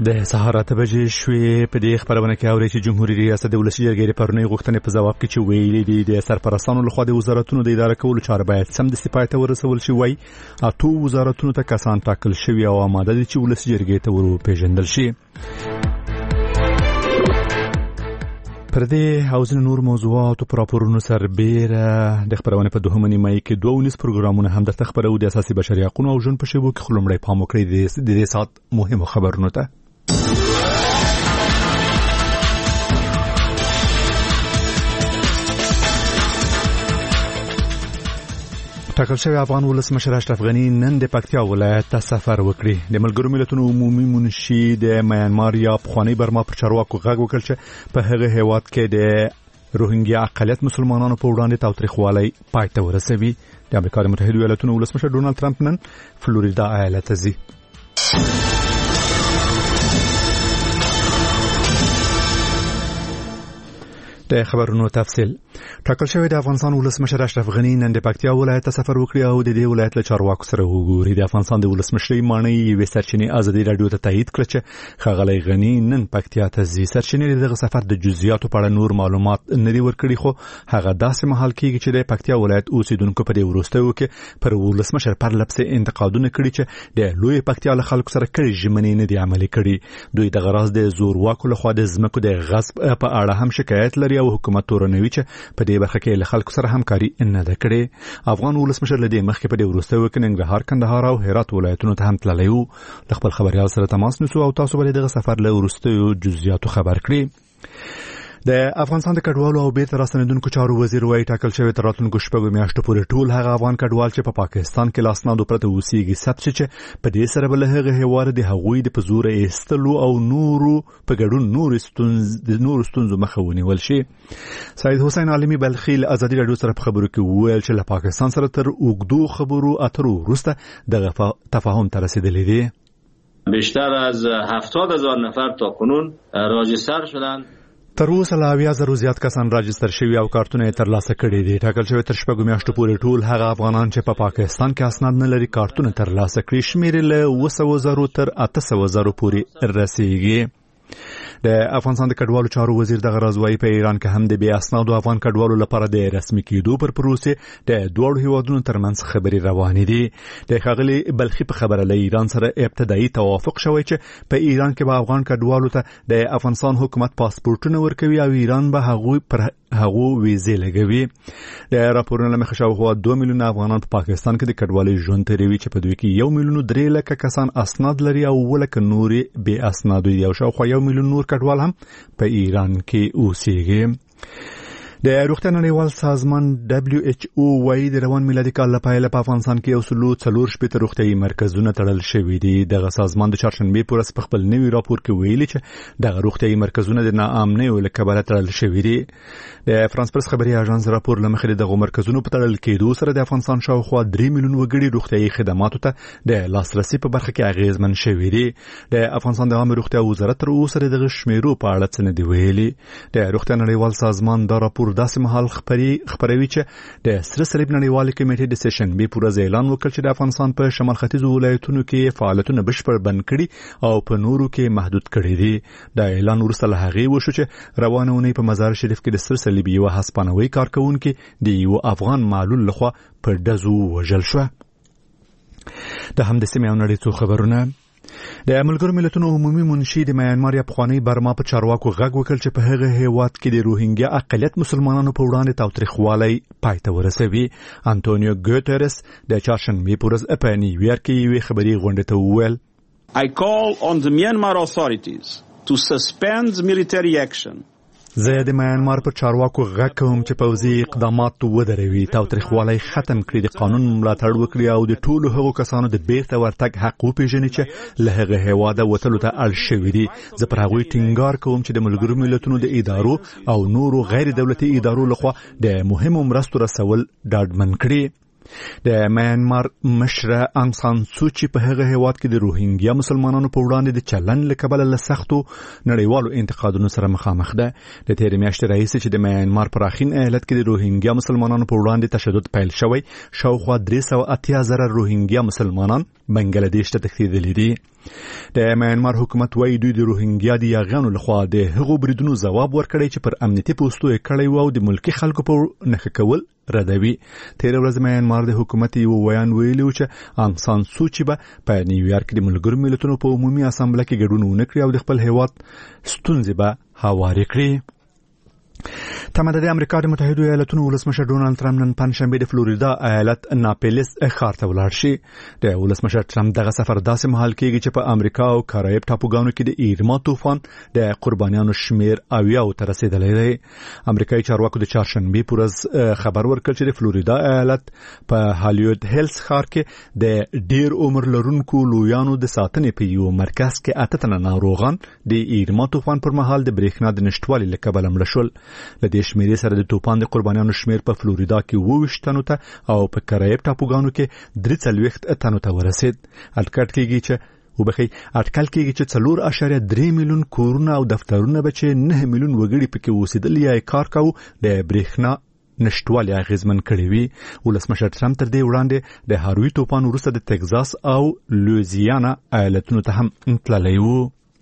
د سهار 8 بجې شوې په دې خبرونه کې اوري چې جمهوریت ریاست د ولسی جرګې پرونی غوښتنې په جواب کې چې ویلي دي د سرپرستانو لخوا د وزارتونو د اداره کولو چاره باید سمدستي پای ته ورسول شي. وای اته وزارتونو ته کسان ټاکل شوي او آماده دي چې ولسی جرګې ته ورپېژندل شي. پر دې حوزه نور موضوعات او راپورونو سربېره د خبرونه په دوهمه نیمه کې 2 پروګرامونه هم د خبرو د اساسي بشري حقوقو او ژوند په شیبو کې خلمړی پام وکړي د دې سات مهمه خبرونه ته. ټاکل شوی افغان ولسمشر اشرف غنی نن د پکتیا ولایت ته سفر وکړي. د ملګرو ملتونو عمومي منشي د میانمار یا پخوانی برما پر چارواکو غږ وکړ چې په هغه هیواد کې د روهینګیا اقلیت مسلمانانو په وړاندې تاوتریخوالی پای ته ورسوي. د امریکا د متحده ایالاتونو ولسمشر ډونالد ټرمپ نن فلوریدا ایالت ته ځي. د خبرونو تفصیل. ټاکل شوی د افغانستان ولسمشر اشرف غنی نن د پکتیا ولایت ته سفر وکړي او د دې ولایت له چارواکو سره وګوري. د افغانستان د ولسمشرۍ مانۍ یوې سرچینې ازادي رادیو ته تایید کړ چې ښاغلی غنی نن پکتیا ته ځي. سرچینې دغه سفر د جزئیاتو په اړه نور معلومات نه دي ورکړي، خو هغه داسې مهال کېږي چې د پکتیا ولایت اوسیدونکو په دې وروستیو کې پر ولسمشر پر لپسې انتقادونه کړي چې د لوی پکتیا له خلکو سره کړي ژمنې نه دي عملي کړي. دوی د غراض د زورواکو لخوا د ځمکو د غصب په اړه هم شکایت لري او حکومت تورنوي چې په دې برخه کې له خلکو سره همکاري نه ده کړې. افغان ولسمشر له دې مخکې په دې وروستیو کې ننګرهار، کندهار او هرات ولایتونو ته هم تللی و. د خپل خبريال سره تماس نیسو او تاسو به دغه سفر له وروستیو جزئیاتو خبر کړئ. د افغانستان د کډوالو او بیرته راستنیدونکو چارو وزیر وایي ټاکل شوی تر راتلونکو شپږو میاشتو پورې ټول هغه افغان کډوال چې په پاکستان کې لاسنادو پرته اوسېږي ثبت شي چې په دې سره به له هغه هیواد د هغوی د پزور ایستلو او نورو په ګډون نور ستونزو مخه ونیول شي. سید حسین عالمي بلخي له ازادي رادیو سره په خبرو کې وویل چې له پاکستان سره تر اوږدو خبرو اترو وروسته دغه تفاهم ته رسیدلی دی. بیشتر از 70,000 نفر تا کنون راجستر شدند. تر اوسه له 80,000 زیات کسان راجستر شوي او کارتونه یې ترلاسه کړي دي. ټاکل شوی تر شپږو میاشتو پورې ټول هغه افغانان چې په پاکستان کې اسناد نه لري کارتونه ترلاسه کړي شمېر له 200,000 تر 800,000 پورې رسیږي. د افغانستان د کډوالو چارو وزیر دغه راځوي په ایران کې هم د بیا اسنادو افغان کډوالو لپاره د رسمي کېدو پر پروسه د دوړو هیوادونو ترمنځ خبري روانې دي. د ښاغلي بلخي په خبره له ایران سره ابتدایي توافق شوی چې په ایران کې به افغان کډوالو ته د افغانستان حکومت پاسپورتونه ورکوي او ایران به هغه ویزې لګوي. د راپورونو له مخې شاوخوا 2 میلیونه افغانان په پاکستان کې د کډوالۍ ژوند تیروي چې په دوی کې 1,300,000 کسان اسناد لري او 1,00,000 نور بې اسناد دي او شاوخوا 1 میلیون نور کډوال هم په ایران کې اوسېږي. د روغتیا نړیوال سازمان WHO وايي د روان میلادي کال لپاره په افغانستان کې 140 روغتیايي مرکزونه تړل شوي دي. دغه سازمان د چهارشنبه پر ورځ په خپل نوي راپور کې ویلي چې دغه روغتیايي مرکزونه د ناامنۍ له کبله تړل شوي دي. د فرانس پرس خبري اژانس راپور لمخې دغه مرکزونو په تړل کېدو سره د افغانستان شاوخوا 3 میلیون وګړي روغتیايي خدماتو ته د لاسرسي په برخه کې اغیزمن شوي دي. د افغانستان د عامه روغتیا وزارت تر اوسه دغه شمیرو په اړه څه نه دی ویلي. د روغتیا نړیوال سازمان دا راپور داسې مهال خبروي چې د سره صلیب نړیوال کمیټې د سیشن به پورز اعلان وکړ چې د افغانستان په شمال ختیځو ولایتونو کې فعالیتونه بشپړ بند کړي او په نورو کې محدود کړي دي. دا اعلان وروسته له هغې وشو چې روانه اونۍ په مزار شریف کې د سره صلیب یو هسپانوي کارکونکو د یو افغان معلول لخوا په دزو وژل شو. د هم د سیمې او نړۍ څو خبرونه. د ملګرو ملتونو عمومي منشي د میانمار یا پخوانی برما په چارواکو غږ وکړ چې په هغه هیواد کې د روهینګیا اقلیت مسلمانانو په وړاندې تاوتریخوالی پای ته ورسوي. انټونیو ګوتریس د چهارشنبه په ورځ په نیویارک کې یوې خبري غونډې ته وویل I call on the Myanmar authorities to suspend military action. زه د میانمار پر چارواکو غږ کوم چې پوځي اقدامات ودروي، تاوتریخوالی ختم کړي، د قانون ملاتړ وکړي او د ټولو هغو کسانو د بیرته ورتګ حق وپیژني چې له هغه هیواده وتلو ته اړ شوي دي. زه پر هغوی ټینګار کوم چې د ملګرو ملتونو د ادارو او نورو غیر دولتي ادارو لخوا د مهمو مرستو رسول ډاډمن کړي. د میانمار مشره انګ سان سوچي په هغه هیواد کې د روهینګیا مسلمانانو په وړاندې د چلن لکبل له سختو نړیوالو انتقادونو سره مخامخ ده. د تیر میاشتې رئیس چې د میانمار په راخین ایالت کې د روهینګیا مسلمانانو په وړاندې تشدد پیل شوی، شاوخوا 380,000 روهینګیا مسلمانان بنگلاديش ته تښتېدلي دي. د میانمار حکومت وايي دوی د روهینګیا د یاغیانو لخوا د هغو بریدونو ځواب ورکړی چې پر امنیتي پوسټو یې کړی و او د ملکی خلکو په نښه کول ردوي. تیر ورځ میانمار د حکومت یو ویان ویلي چې انګ سان سوچي به په نیویارک د ملګرو ملتونو په عمومي اسامبله کې ګډون ونکړي او د خپل هیواد ستونزې به هوارې کړي. تمه د امریکا د متحده ایالاتونو ولسمشر ډونالد ټرمپ نن پنځشنبه د فلوریدا ایالت ناپلیس ښار ته ولاړ شي. د ولسمشر ټرمپ دغه سفر داسې مهال کېږي چې په امریکا او کارایب ټاپوګانو کې د ایرما طوفان د قربانیانو شمیر 80 ته رسیدلی دی. امریکایي چارواکو د چهارشنبه په ورځ خبر ورکړ چې د فلوریدا ایالت په هالیوډ هیلز ښار کې د ډیر عمر لرونکو لویانو د ساتنې په یو مرکز کې 8 تنه ناروغان د ایرما طوفان پر مهال د برېښنا د نشټوالي له کبله مړه شول. لدې شمیرې سره د طوفان د قربانیانو شمیر په فلوریدا کې 22 تنو ته او په کارایب ټاپوګانو کې 43 تنو ته ورسید. اټکل کېږي چې 4.3 میلیون کورونه او دفترونه به چې 9 میلیون وګړي پکې اوسېدل یا کار کاوه د برېښنا نشټوالي اغیزمن کړی وي. ولسمشر ټرمپ تر دې وړاندې د هاروي طوفان وروسته د تگزاس او لویزیانا ایالتونو ته هم تللی و.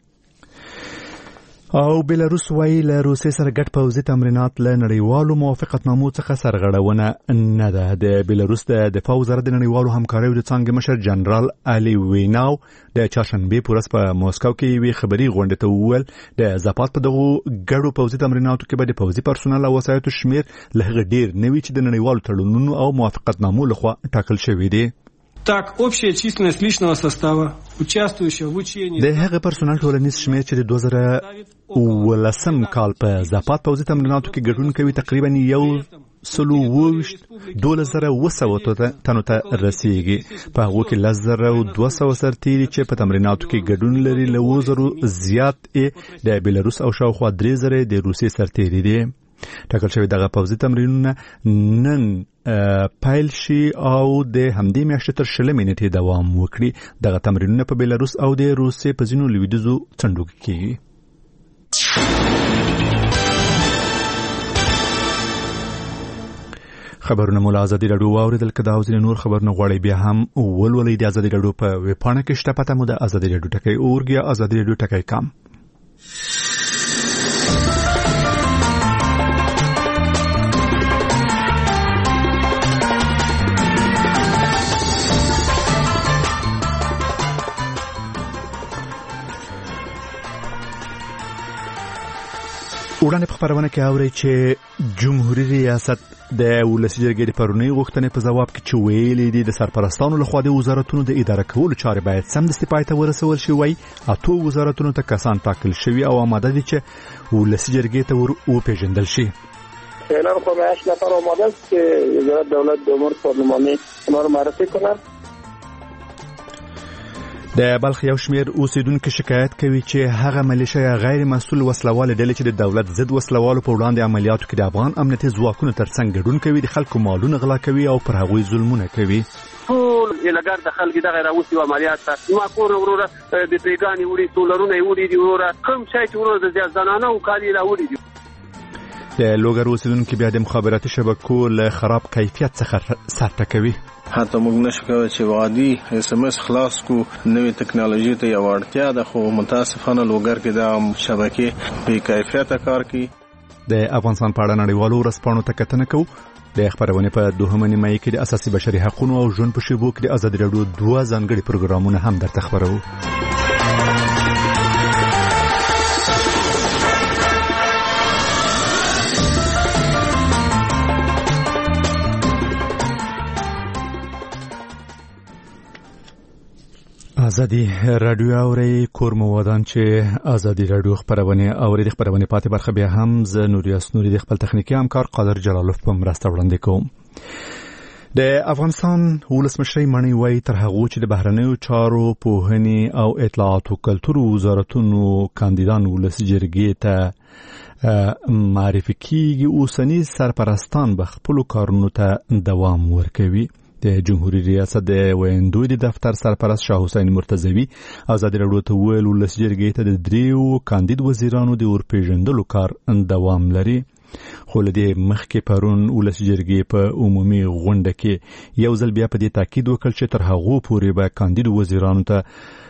او بلاروس وايي له روسیې سره ګډ پوځي تمرینات له نړیوالو موافقتنامو څخه سرغړونه نه ده. د بلاروس د دفاع وزارت د نړیوالو همکاریو د څانګې مشر جنرال علي ویناو د چهارشنبه په ورځ په موسکو کې یوې خبري غونډې ته وویل د زاپات په دغه ګډو پوځي تمریناتو کې به د پوځي پرسونل او وسایطو شمیر له ډیر نوي چې د نړیوالو تړونونو او موافقتنامو لخوا ټاکل شوی دی. Так, общая численность личного состава, участвующего в учении... د هغه پرسونل ټولنیز شمیر چې د 2010 کال په زاپات پوځي تمریناتو کې ګډون کوي تقریبا 122,000 تنو ته رسیږي. په هغه کې 10,200 سرتیري چې په تمریناتو کې ګډون لري، له 2,000 زیات د بلاروس او شاوخوا 3,000 د روسیې سرتیري دي. ټاکل شوی دغه پوځي تمرینونه نن پیل شي او د همدې میاشتې تر 20 نیټې دوام وکړي. دغه تمرینونه په بلاروس او د روسیې په ځینو لویدیځو څنډو کې کیږي. خبرونه مو له ازادي راډیو واوریدل. که دا او ځینې نور خبرونه غواړئ بیا هم ولولئ د ازادي راډیو په ویبپاڼه کې شته. پته مو د ازادي راډیو ټکی اورګ یا ازادي راډیو ټکی کام. وړاندې په خبرونه کې اوري چې جمهوریت ریاست د ولسی جرګې د پرونی غوښتنې په جواب کې چې ویلي دي د سرپرستانو لخوا د وزارتونو د اداره کولو چارې باید سمدستي پای ته ورسول شي. وای اته وزارتونو ته کسان ټاکل شوي او آماده دي چې ولسی جرګې ته وپیژندل شي. فعلا خب 8 نفر آماده است که وزارت دولت د امور پارلمانی اونا رو معرفی کنند. د بلخ یو شمیر اوسیدونکو شکایت کوي چې هغه ملیشه غیر مسؤل وسلوال ډلې چې د دولت ضد وسلوالو په وړاندې عملیاتو کې د افغان امنیتي ځواکونو ترڅنګ ګډون کوي، د خلکو مالونه غلا کوي او پر هغوی ظلمونه کوي. ټول الګر د خلک دغه راوستي عملیات ته ما کور وروره د پیګانی وړي سولرونه وړي دی وروره کوم شای چې وروره د ځانانه او کالي لا وړي دي. د لوګر اوسیدونکو بیا د مخابراتي شبکو له خراب کیفیت څخه سرټه کوي. حتی موږ نشو کولی چې وادي SMS خلاص کو نوې ټکنالوژي ته یو اړتیا ده، خو متاسفانه لوګر کې د شبکې بې کیفیته کار کوي. د افغانستان په اړه نړیوالو ورځپاڼو ته کتنه کوو. د خبرونه په 2 نیمایي کې د اساسي بشري حقوقو او ژوند په شیبو کې د ازادي راډیو 2 ځانګړي پروګرامونه هم درته خبرو. ازادي راډیو اوري کور مو ودان چې ازادي راډیو خبرونه اوري. د خبرونه پاتې برخه بیا هم ز نوریاس نوري د خپل تخنیکی همکار قادر جلالوف په مرسته وړاندې کوم. د افغانستان ولسمشر مانی وای تر هغه چې د بهرنیو چارو پوهنې او اطلاعات او کلتور وزارتونو کاندیدان ولسی جرګې ته معرفي کیږي اوسنی سرپرستان به خپل کارونو ته دوام ورکوي. د جمهوریت ریاست د ویندوی د دفتر سرپرست شاه حسین مرتضوی ازادي راډیو ته ویل ولس جرګې ته د دریو کاندید وزیرانو د ورپېژندلو کار دوام لري. خو له دې مخکې پرون ولس جرګې په عمومي غونډه کې یو ځل بیا په دې تاکید وکړ چې تر هغو پورې به کاندید وزیرانو ته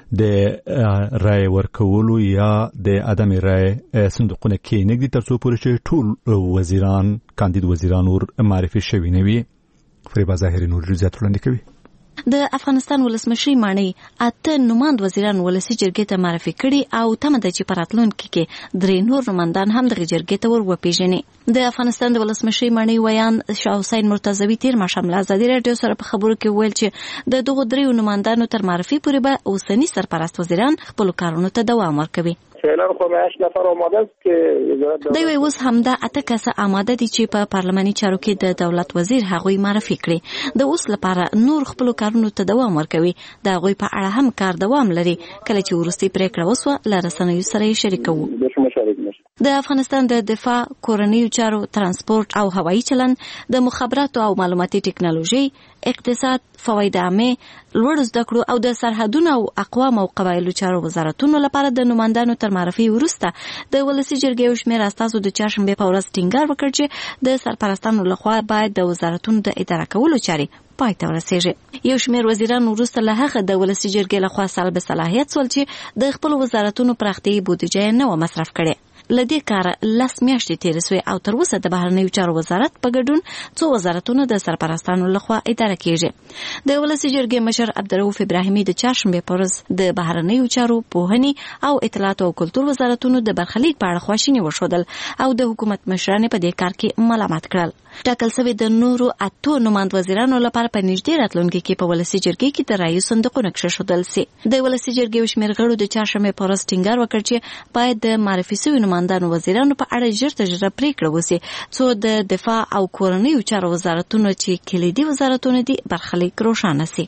د رای ورکولو یا د عدم رای صندوقونه کې نګدي تر څو پورې چې ټول وزیران کاندید وزیران ور معرفي شوي نه وي. فریبا ظاهري نور جزئیات وړاندې کوي. د افغانستان ولسمشر مانی اته نوماند وزیران ولسی جرګې ته معرفي کړي او تمه ده چې پراتلونکو کې درې نور نوماندان هم د جرګې ته ور وپیژني. د افغانستان د ولسمشر مانی ویان شاه حسین مرتضوی تیر ماښام له ازادي راډیو سره په خبرو کې ویل چې د دغو درې نوماندانو تر معرفي پورې به اوسنی سرپرست وزیران خپل کارونو ته دوام ورکوي. فعلا خو 8 نفر آماده است که دوی اوس همدا اته کسه آماده دي چې په پارلماني چارو کې د دولت وزیر هغوی معرفي کړي. د اوس لپاره نور خپل کارونو ته دوام ورکوي. د هغوی په اړه هم کار دوام لري. کله چې ورستي پریکړه وسوه له رسنیو سره یې شریکوو. د افغانستان د دفاع، کورنیو چارو، ترانسپورت او هوایي چلند، د مخابراتو او معلوماتي ټکنالوژي، اقتصاد، فواید عامه، لوړ زده کړو او د سرحدونو او اقوام او قبایلو چارو وزارتونو لپاره د نوماندانو تر معرفي وروسته د ولسی جرګې شمېر استازو د چهارشنبې په ورځ ټینګار وکړ چې د سرپرستانو لخوا باید د وزارتونو د اداره کولو چارې پای ته ورسیږي. یو شمېر وزیران وروسته له هغه د ولسی جرګې لخوا سلب صلاحیت سول چې د خپل وزارتونو پراختیايي بودیجه نه و مصرف کړي. لدې کار 10 میاشتې تیر سوې او تر اوسه د بهرنیو چارو وزارت په ګډون څو وزارتونو د سرپرستانو لخوا اداره کیږي. د ولسی جرګې مشر عبدالرؤف ابراهیمي د چهارشنبې په ورځ د بهرنیو چارو، پوهنې او اطلاعات او کلتور وزارتونو د برخلیک په اړه خواشیني وښودل او د حکومت مشران په دې کار کې ملامت کړل. ټاکل شوی د نورو اته نوماند وزیرانو لپاره په نږدې راتلونکي کې په ولسی جرګې کې د رایو صندوقونه کښېښودل شي. د ولسی جرګې شمېر غړو د چهارشنبې په ورځ ټینګار وکړ چې باید د معرفي شویو نوماندانو وزیرانو په اړه ژر تر ژره پریکړه وشي څو د دفاع او کورنیو چارو وزارتونو چې کلیدي وزارتونه دي برخلیک روښانه شي.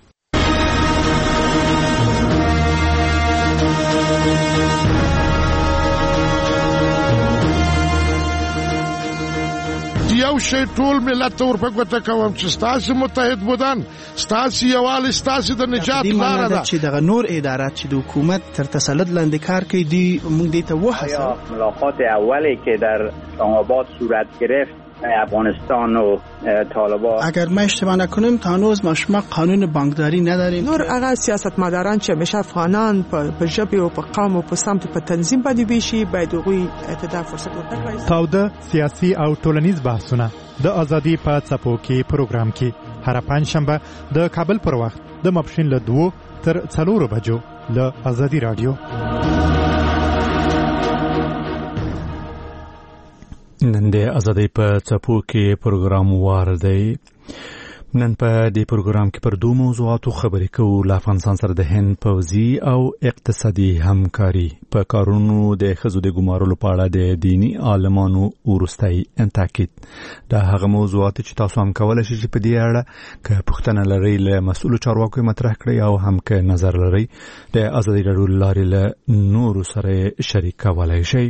یو شی ټول ملت ور په ګوته کوم چې ستاسو متحد بودن، ستاسو یوال، ستاسو د نجات لاره ده. چې دغه نور ادارات چې د حکومت تر تسلط لاندې کار کوي دي موږ دې ته وهڅوو. ملاقات اولی که در اسلام‌آباد صورت گرفت افغانستان و طالبان، اگر ما اشتباه نکنیم تا هنوز ما قانون بانکداری نداریم. نور هغه سیاستمداران چې همیشه افغانان په ژبه او په قوم او په سمت په تنظیم باندې ویشي باید هغوی اعتدال فرصت ورکړي. تاوده سیاسي او ټولنیز بحثونه د ازادي په څپو کې پروګرام کې هر پنځشنبه د کابل پر وخت د ماپښین له 2 تر 4 بجو له ازادي رادیو. نن د ازادۍ په څپو کې پروګرام وار دی. نن په دې پروګرام کې پر 2 موضوعاتو خبرې کوو. له افغانستان سره د هند پوځي او اقتصادي همکاري، په کارونو د ښځو د ګمارلو په اړه د دیني عالمانو وروستی تاکید. دا هغه موضوعات چې تاسو هم کولی شئ چې په دې اړه که پوښتنه لرئ له مسؤلو چارواکو مطرح کړئ او هم که نظر لرئ د ازادۍ راډیو له لارې له نورو سره شریک کولی شئ.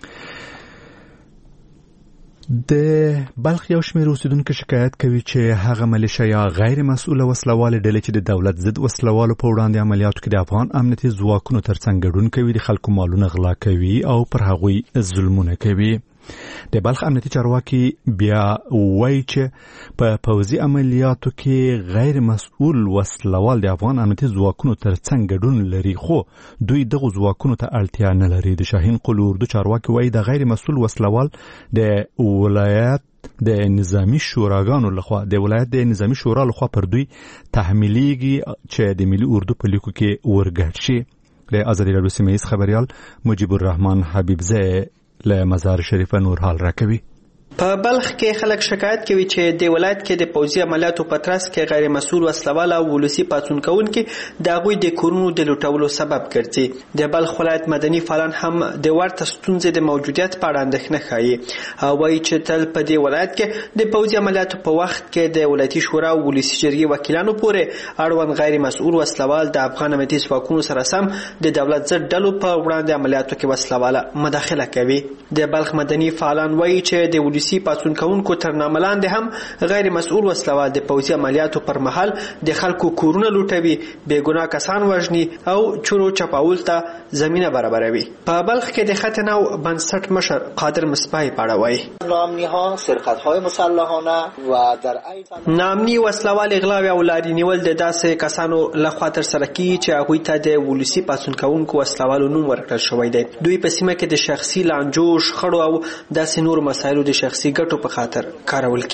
د بلخ یو شمېر اوسیدونکو شکایت کوي چې هغه ملیشه یا غیر مسؤله وسلوالې ډلې چې د دولت ضد وسلوالو په وړاندې عملیاتو کې د افغان امنیتي ځواکونو ترڅنګ ګډون کوي، د خلکو مالونه غلا کوي او پر هغوی ظلمونه کوي. د بلخ امنیتي چارواکي بیا وایي چې په پوځي عملیاتو کې غیر مسؤل وسلوال د افغان امنیتي ځواکونو ترڅنګ ګډون لري، خو دوی دغو ځواکونو ته اړتیا نه لري. د شاهین قل اردو چارواکي وایي د غیر مسؤل وسلوال د ولایت د نظامی شوراګانو لخوا د ولایت د نظامی شورا لخوا پر دوی تحمیلیږي چې د ملي اردو په لیکو کې ورګډ شي. د ازادي راډیو سیمه‌ییز خبریال مجیب الرحمن حبیبزی له مزار شریف نور حال راکوي. په بلخ کې خلک شکایت کوي چې د ولایت کې د پوځي عملیاتو په ترڅ کې غیر مسؤل وسلوال او ولسی پاتون کوونکي د هغوی د کورونو د لوټولو سبب ګرځي. د بلخ ولایت مدني فعالان هم د ورته ستونزې د موجودیت په اړه اندېښنه ښیي او وایي چې تل په دې ولایت کې د پوځي عملیاتو په وخت کې د ولایتي شورا او ولسی جرګې وکیلانو پورې اړوند غیر مسؤل وسلوال د افغان امنیتي ځواکونو سره سم د دولت ضد ډلو په وړاندې عملیاتو کې وسلواله مداخله کوي. د بلخ مدني فعالان وایي چې د ولسی ولسی پاڅون کوونکو تر نامه لاندې هم غیر مسؤل وسلوال د پوځي عملیاتو پر مهال د خلکو کورونه لوټوي، بېګناه کسان وژني او چورو چپاول ته زمینه برابروي. په بلخ کې د ختنه او بنسټ مشر قادر مصباحی پاړه وایي نامنی‌ها سرقت‌های مسلحانه و در نامنی وسلوال اغلا او لاري نیول د داسې کسانو لخوا تر سره کیږي چې هغوی ته د ولسی پاڅون کوونکو وسلوالو نوم ورکړل شوی دی. دوی په سیمه کې د شخصي لانجو، شخړو او داسې نور مسایلو د شخصي ګټو په خاطر کارول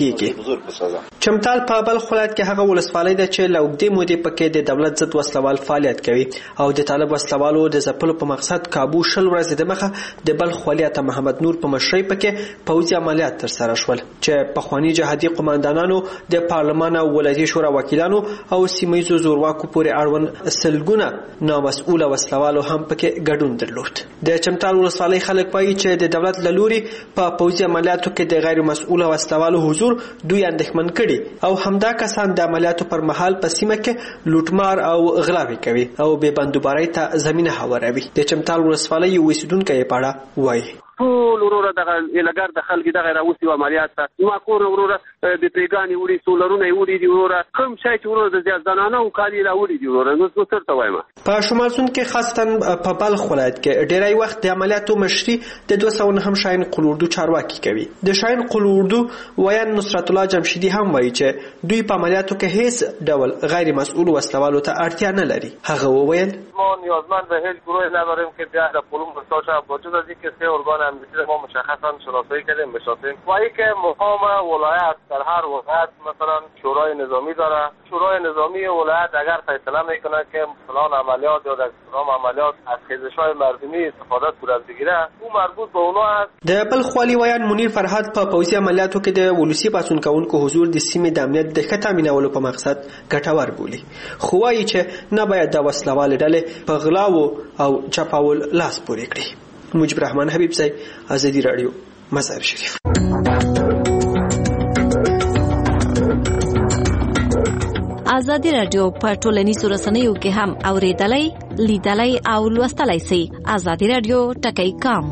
کیږي. چمتال په بلخ ولایت کې هغه ولسوالۍ ده چې له اوږدې مودې پکې د دولت ضد وسلوال فعالیت کوي او د طالب وسلوالو د ځپلو په مقصد کابو 20 ورځې د مخه د بلخ ولایت محمد نور په مشرۍ پکې پوځي عملیات ترسره شول چې پخوانی جهادي قوماندانانو د پارلمان او ولایتي شورا وکیلانو او سیمه‌ییزو زورواکو پورې اړوند سلګونه نامسؤل وسلوالو هم پکې ګډون درلود. د چمتال ولسوالۍ خلک وایي چې د دولت له لوري په پوځي عملیاتو کې د غیر مسؤل وسلوالو حضور دوی اندېښمن کړي او همدا کسان د عملیاتو پر مهال په سیمه کې لوټمار او غلاوي کوي او بې بندوبارۍ ته زمینه هواروي. د چمتال ولسوالۍ یو اوسیدونکی یې پاړه وایي ټول وروره دغه الګار د خلک دغه راوستي و عملیات ته ما کور وروره د پیګانی وړي سولرونه وړي دی وروره کوم شي چې وروره د زیاتزنانه او کالي را وړي دی وروره نو څه ترته وایم. په شمال سند کې خاصتا په بلخ ولایت کې ډیری وخت د عملیاتو مشري د 209 شاهین قلوردو چارواکي کوي. د شاهین قلوردو ویان نصرت الله جمشیدی هم وایي چې دوی په عملیاتو کې هیڅ ډول غیر مسؤل وسلوالو ته اړتیا نه لري. هغه وویل ما نیازمند به هیچ گروهی نداریم که بیا در پلوم بساشه با وجود از اینکه 3 ارگان امنیتی ما مشخصا شناسایی کردیم بشناسیم و اینکه مقام ولایت در هر ولایت مثلا شورای نظامی داره. شورای نظامی ولایت اگر فیصله میکنه که فلان عملیات یا در فلان عملیات از خیزش‌های مردمی استفاده صورت بگیره او مربوط به اونها است. د بلخ والی ویان منیر فرهاد په پوځي عملیاتو کې د ولسی پاڅون کوونکو حضور د سیمې د امنیت د ښه تامینولو په مقصد ګټور بولي. خو وایي چې نه باید د وسلوالې ډلې په غلاو او چپاول لاس پورې کړي. مجيب الرحمن حبیب صاحب، ازادي رادیو، مزار شریف. ازادي رادیو په ټولنیزو رسنیو کې هم اوریدلای، لیدلای او لوستلای شئ. ازادي رادیو ټکی کام.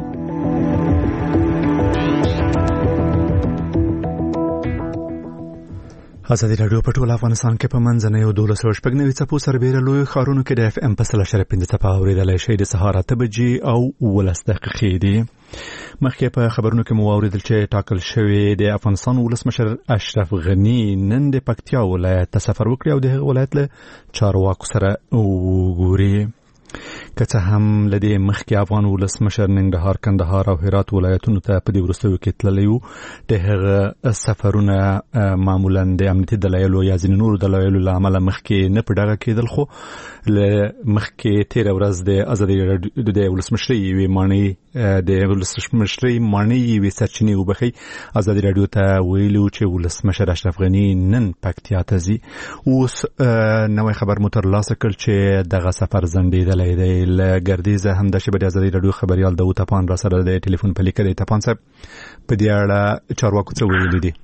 ازادي رادیو په ټول افغانستان کې په منځنیو 1290 څپو سربېره لوی ښارونو کې د اف ام په 100.5 څپه اورېدلای شئ. د سهار 8 بجې او 12 دقیقې دي. مخکې په خبرونو کې مو اوریدل چې ټاکل شوی د افغانستان ولسمشر اشرف غنی نن د پکتیا ولایت ته سفر وکړي او د هغه ولایت له چارواکو سره وګوري. که څه هم لدې مخکې افغان ولسمشر ننګرهار، کندهار او هرات ولایتونو ته په دې وروستیو کې تللی و، د هغه سفرونه معمولا د امنیتي دلایلو یا ځینې نورو دلایلو له امله مخکې نه په ډاګه کېدل. خو له مخکې تېره ورځ د ازادي رادیو د ولسمشرۍ یوې ماڼۍ یوې سرچینې وبښئ ازادي رادیو ته ویلو چې ولسمشر اشرف غني نن پکتیا ته ځي. اوس نوی خبر مو ترلاسه کړ چې دغه سفر ځنډېدلی دی. له ګردیزه همداسې به د ازادي رادیو خبریال داود تپان را سره د ټلیفون په لیکه دی. تپان صاحب، په دې اړه چارواکو څه ویلي دي؟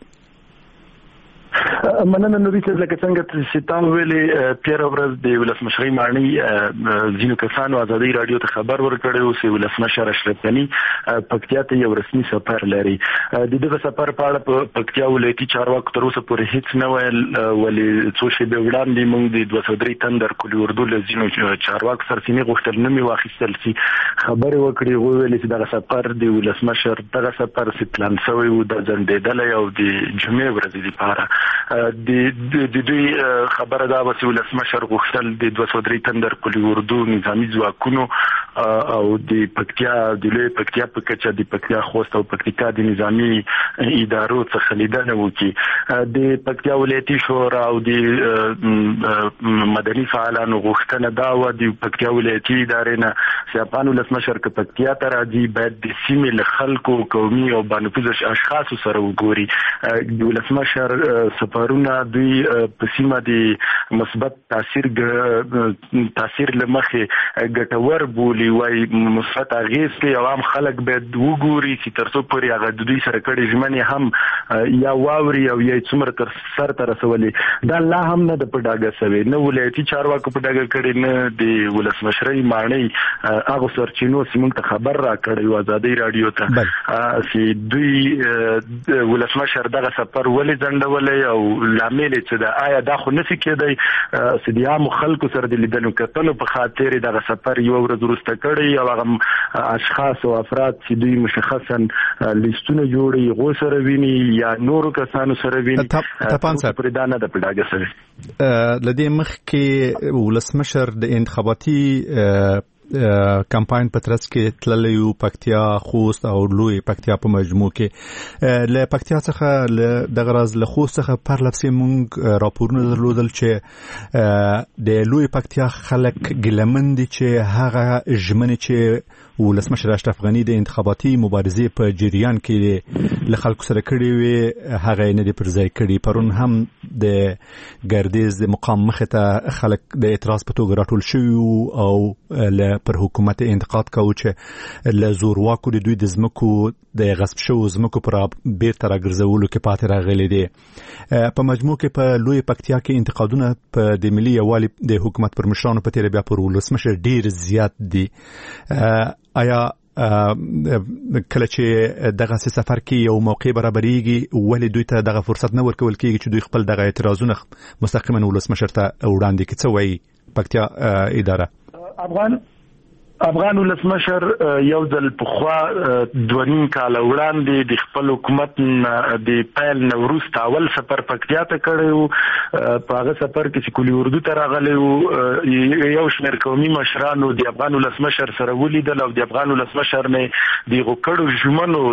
مننه نوري صاحب، لکه څنګه چې تاسو ویلي تیر ورځ د ولسمشرۍ ماڼۍ ځینو کسانو ازادي رادیو ته خبر ورکړی چې ولسمشر اشرف غني پکتیا ته یو رسمي سفر لري. د دغه سفر په اړه په پکتیا ولایتي چارواکو تر اوسه پورې هیڅ نه ویل، ولې څو شېبې وړاندې موږ د 203 تندر کلي اردو له ځینو چارواکو سرچینې غوښتل نه مې واخیستل چې خبرې وکړي. وویل چې دغه سفر د ولسمشر دغه سفر چې پلان شوی و د ځنډېدلی او د جمعې ورځې لپاره. د دوی خبره دا و چې ولسمشر غوښتل د 203 تندر کلي اردو نظامی ځواکونو او د پکتیا د لوی پکتیا په کچه د پکتیا خوست او پکتیکا د نظامی ادارو څخه لیدنه وکړي. د پکتیا ولایتي شورا او د مدني فعالانو غوښتنه دا و د پکتیا ولایتي ادارې نه چې افغان ولسمشر که پکتیا ته راځي باید د سیمې له خلکو، قومي او بانفوذ اشخاصو سره وګوري. د ولسمشر سفرونه دوی په سیمه د مثبت تاثیر لمخې ګټور بولي، وایي مثبت اغېز کوي او عام خلک باید وګوري چې تر څو پورې هغه د دوی سره کړي ژمنې څارنې هم یا واوري او یا څومره تر سر ته رسولې دا لا هم نه د پډاګه سوي نه ولایتي چارواکو پډاګه کړي نه د ولسمشرۍ معنی هغه سرچینو سیمون ته خبر را کړی و آزادۍ رادیو ته چې دوی ولسمشر دغه سفر ولې ځنډولې او لامل چې دا آیا دا خو نسی کېدی چې د عام خلکو سره د لیدلو کتلو په خاطر دغه سفر یو ورځ وروسته کړی او هغه اشخاص او افراد چې دوی مشخصا لیستونه جوړي غو سره ویني یا نورو کسانو سره ویني پر دا نه د پډاګه سره لدې مخ کې ولسمشر د انتخاباتي کمپاین پترس کې تللیو پکتیا خوست او لوی پکتیا په مجموع کې له پکتیا څخه د غرض له خوست څخه پر لپسې مونږ راپورونه درلودل چې د لوی پکتیا خلک ګلمن دي چې هغه ژمنې چې ولسمشر اشرف غنی د انتخاباتي مبارزې په جریان کې له خلکو سره کړي وي هغه نه دی پر ځای کړي پرون هم د ګردیز د مقام مخ ته خلک د اعتراض په توګه راټول شوي او له پر حکومت انتقاد کوي چې له زورواکو د دوی د ځمکو د غصب شوو ځمکو پر بیرته راګرځولو کې پاتې راغلي دي په مجموع کې په لوی پکتیا کې انتقادونه په د ملي یووالي د حکومت پر مشرانو په تیر بیا پر ولسمشر ډیر زیات دي آیا کله چې دغه سفر کې یو موقع برابرېږي ولې دوی ته دغه فرصت نه ورکول کېږي چې دوی خپل دغه اعتراضونه مستقیما ولسمشر ته وړاندې کړي څه وایي پکتیا اداره افغان ولسمشر یو ځل پخوا 2.5 کال وړاندې د خپل حکومت د پیل نوروز اول سفر پکتیا ته کړو په هغه سفر کې چې کلی اردو ته راغلی یو شمېر قومي مشرانو د افغان ولسمشر سره ولیدل او د افغان ولسمشر نه د غوکړو ژمنو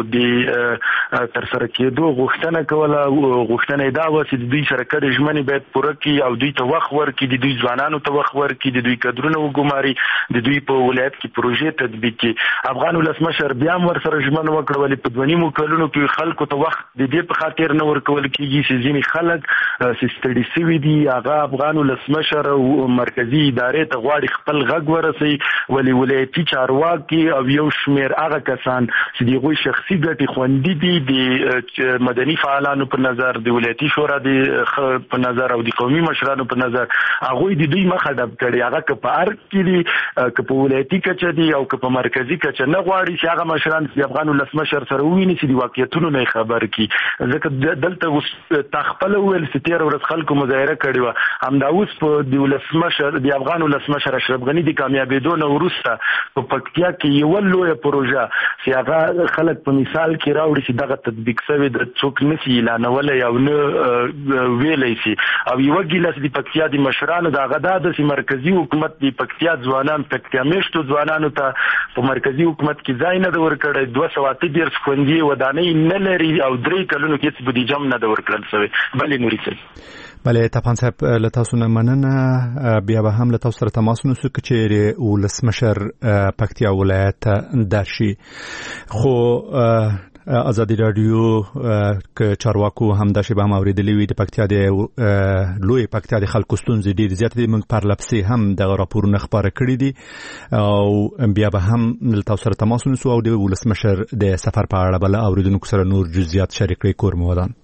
د تر سره کېدو غوښتنه کوله غوښتنه دا و چې دوی سره کړي ژمنې باید پوره کړي او دوی ته وخت ورکړي د دوی ځوانانو ته وخت ورکړي د دوی کډرونو وګماري د دوی په ولایت کې پروژې تطبیق کړي افغان ولسمشر بیا ور سره ژمنه وکړه ولې په 2.5 کلونو کې خلکو ته وخت د دې په خاطر نه ورکول کېږي چې ځینې خلک سستړي سوي دي هغه افغان ولسمشر او مرکزی ادارې ته غواړي خپل غږ ورسي ولې ولایتي چارواکي او یو شمېر هغه کسان چې دغه شخصي ګټې خوندې دي د مدني فعالانو په نظر د ولایتي شورا په نظر او د قومي مشرانو په نظر هغه د دوی مخه ډب کړي هغه په ارګ کې دي په ولایتي کچه دي او په مرکزی کچه نه غواړي چې هغه مشران د افغان ولسمشر سره وویني چې د واقعیتونو نه خبر کی ځکه دلته تخپل ول ستیر ورځ خلکو مظاهره کړي و همدا اوس په د ولسمشر د افغان ولسمشر اشرف غنی د کامیابیدو نه ورسته په پکتیا کې یو لوی پروژه چې هغه خلک په مثال کې راوړي چې دغه تطبیق شوی د څوک نسی اعلانول یا نه ویلې شي او یو ګیلاس د پکتیا د مشرانو د غدا د مرکزی حکومت د پکتیا ځوانان پکتیا میشتو ځوانانو ته په مرکزی حکومت کې ځای نه ورکړی 230 خوندې ودانۍ نه لري او 3 کلونو کې څه بودیجه نه د ورکړل شوی بلې نوري څه بله تپان صاحب له تاسو نه مننه بیا به هم له تاسو سره تماس ونیسو که چیرې ولسمشر پکتیا ولایت ته درشي خو آزادی رادیو که چارواکو هم دا شی به هم اوریدلی وي د پکتیا د لوی پکتیا د خلکو ستونزې ډېرې زیاتې دي موږ پر لپسې هم دغه راپورونه خپاره کړي دي او بیا به هم له تاسو سره تماس ونیسو او د ولسمشر د سفر په اړه به له اوریدونکو سره نور جزئیات شریک کړي کور مو ودان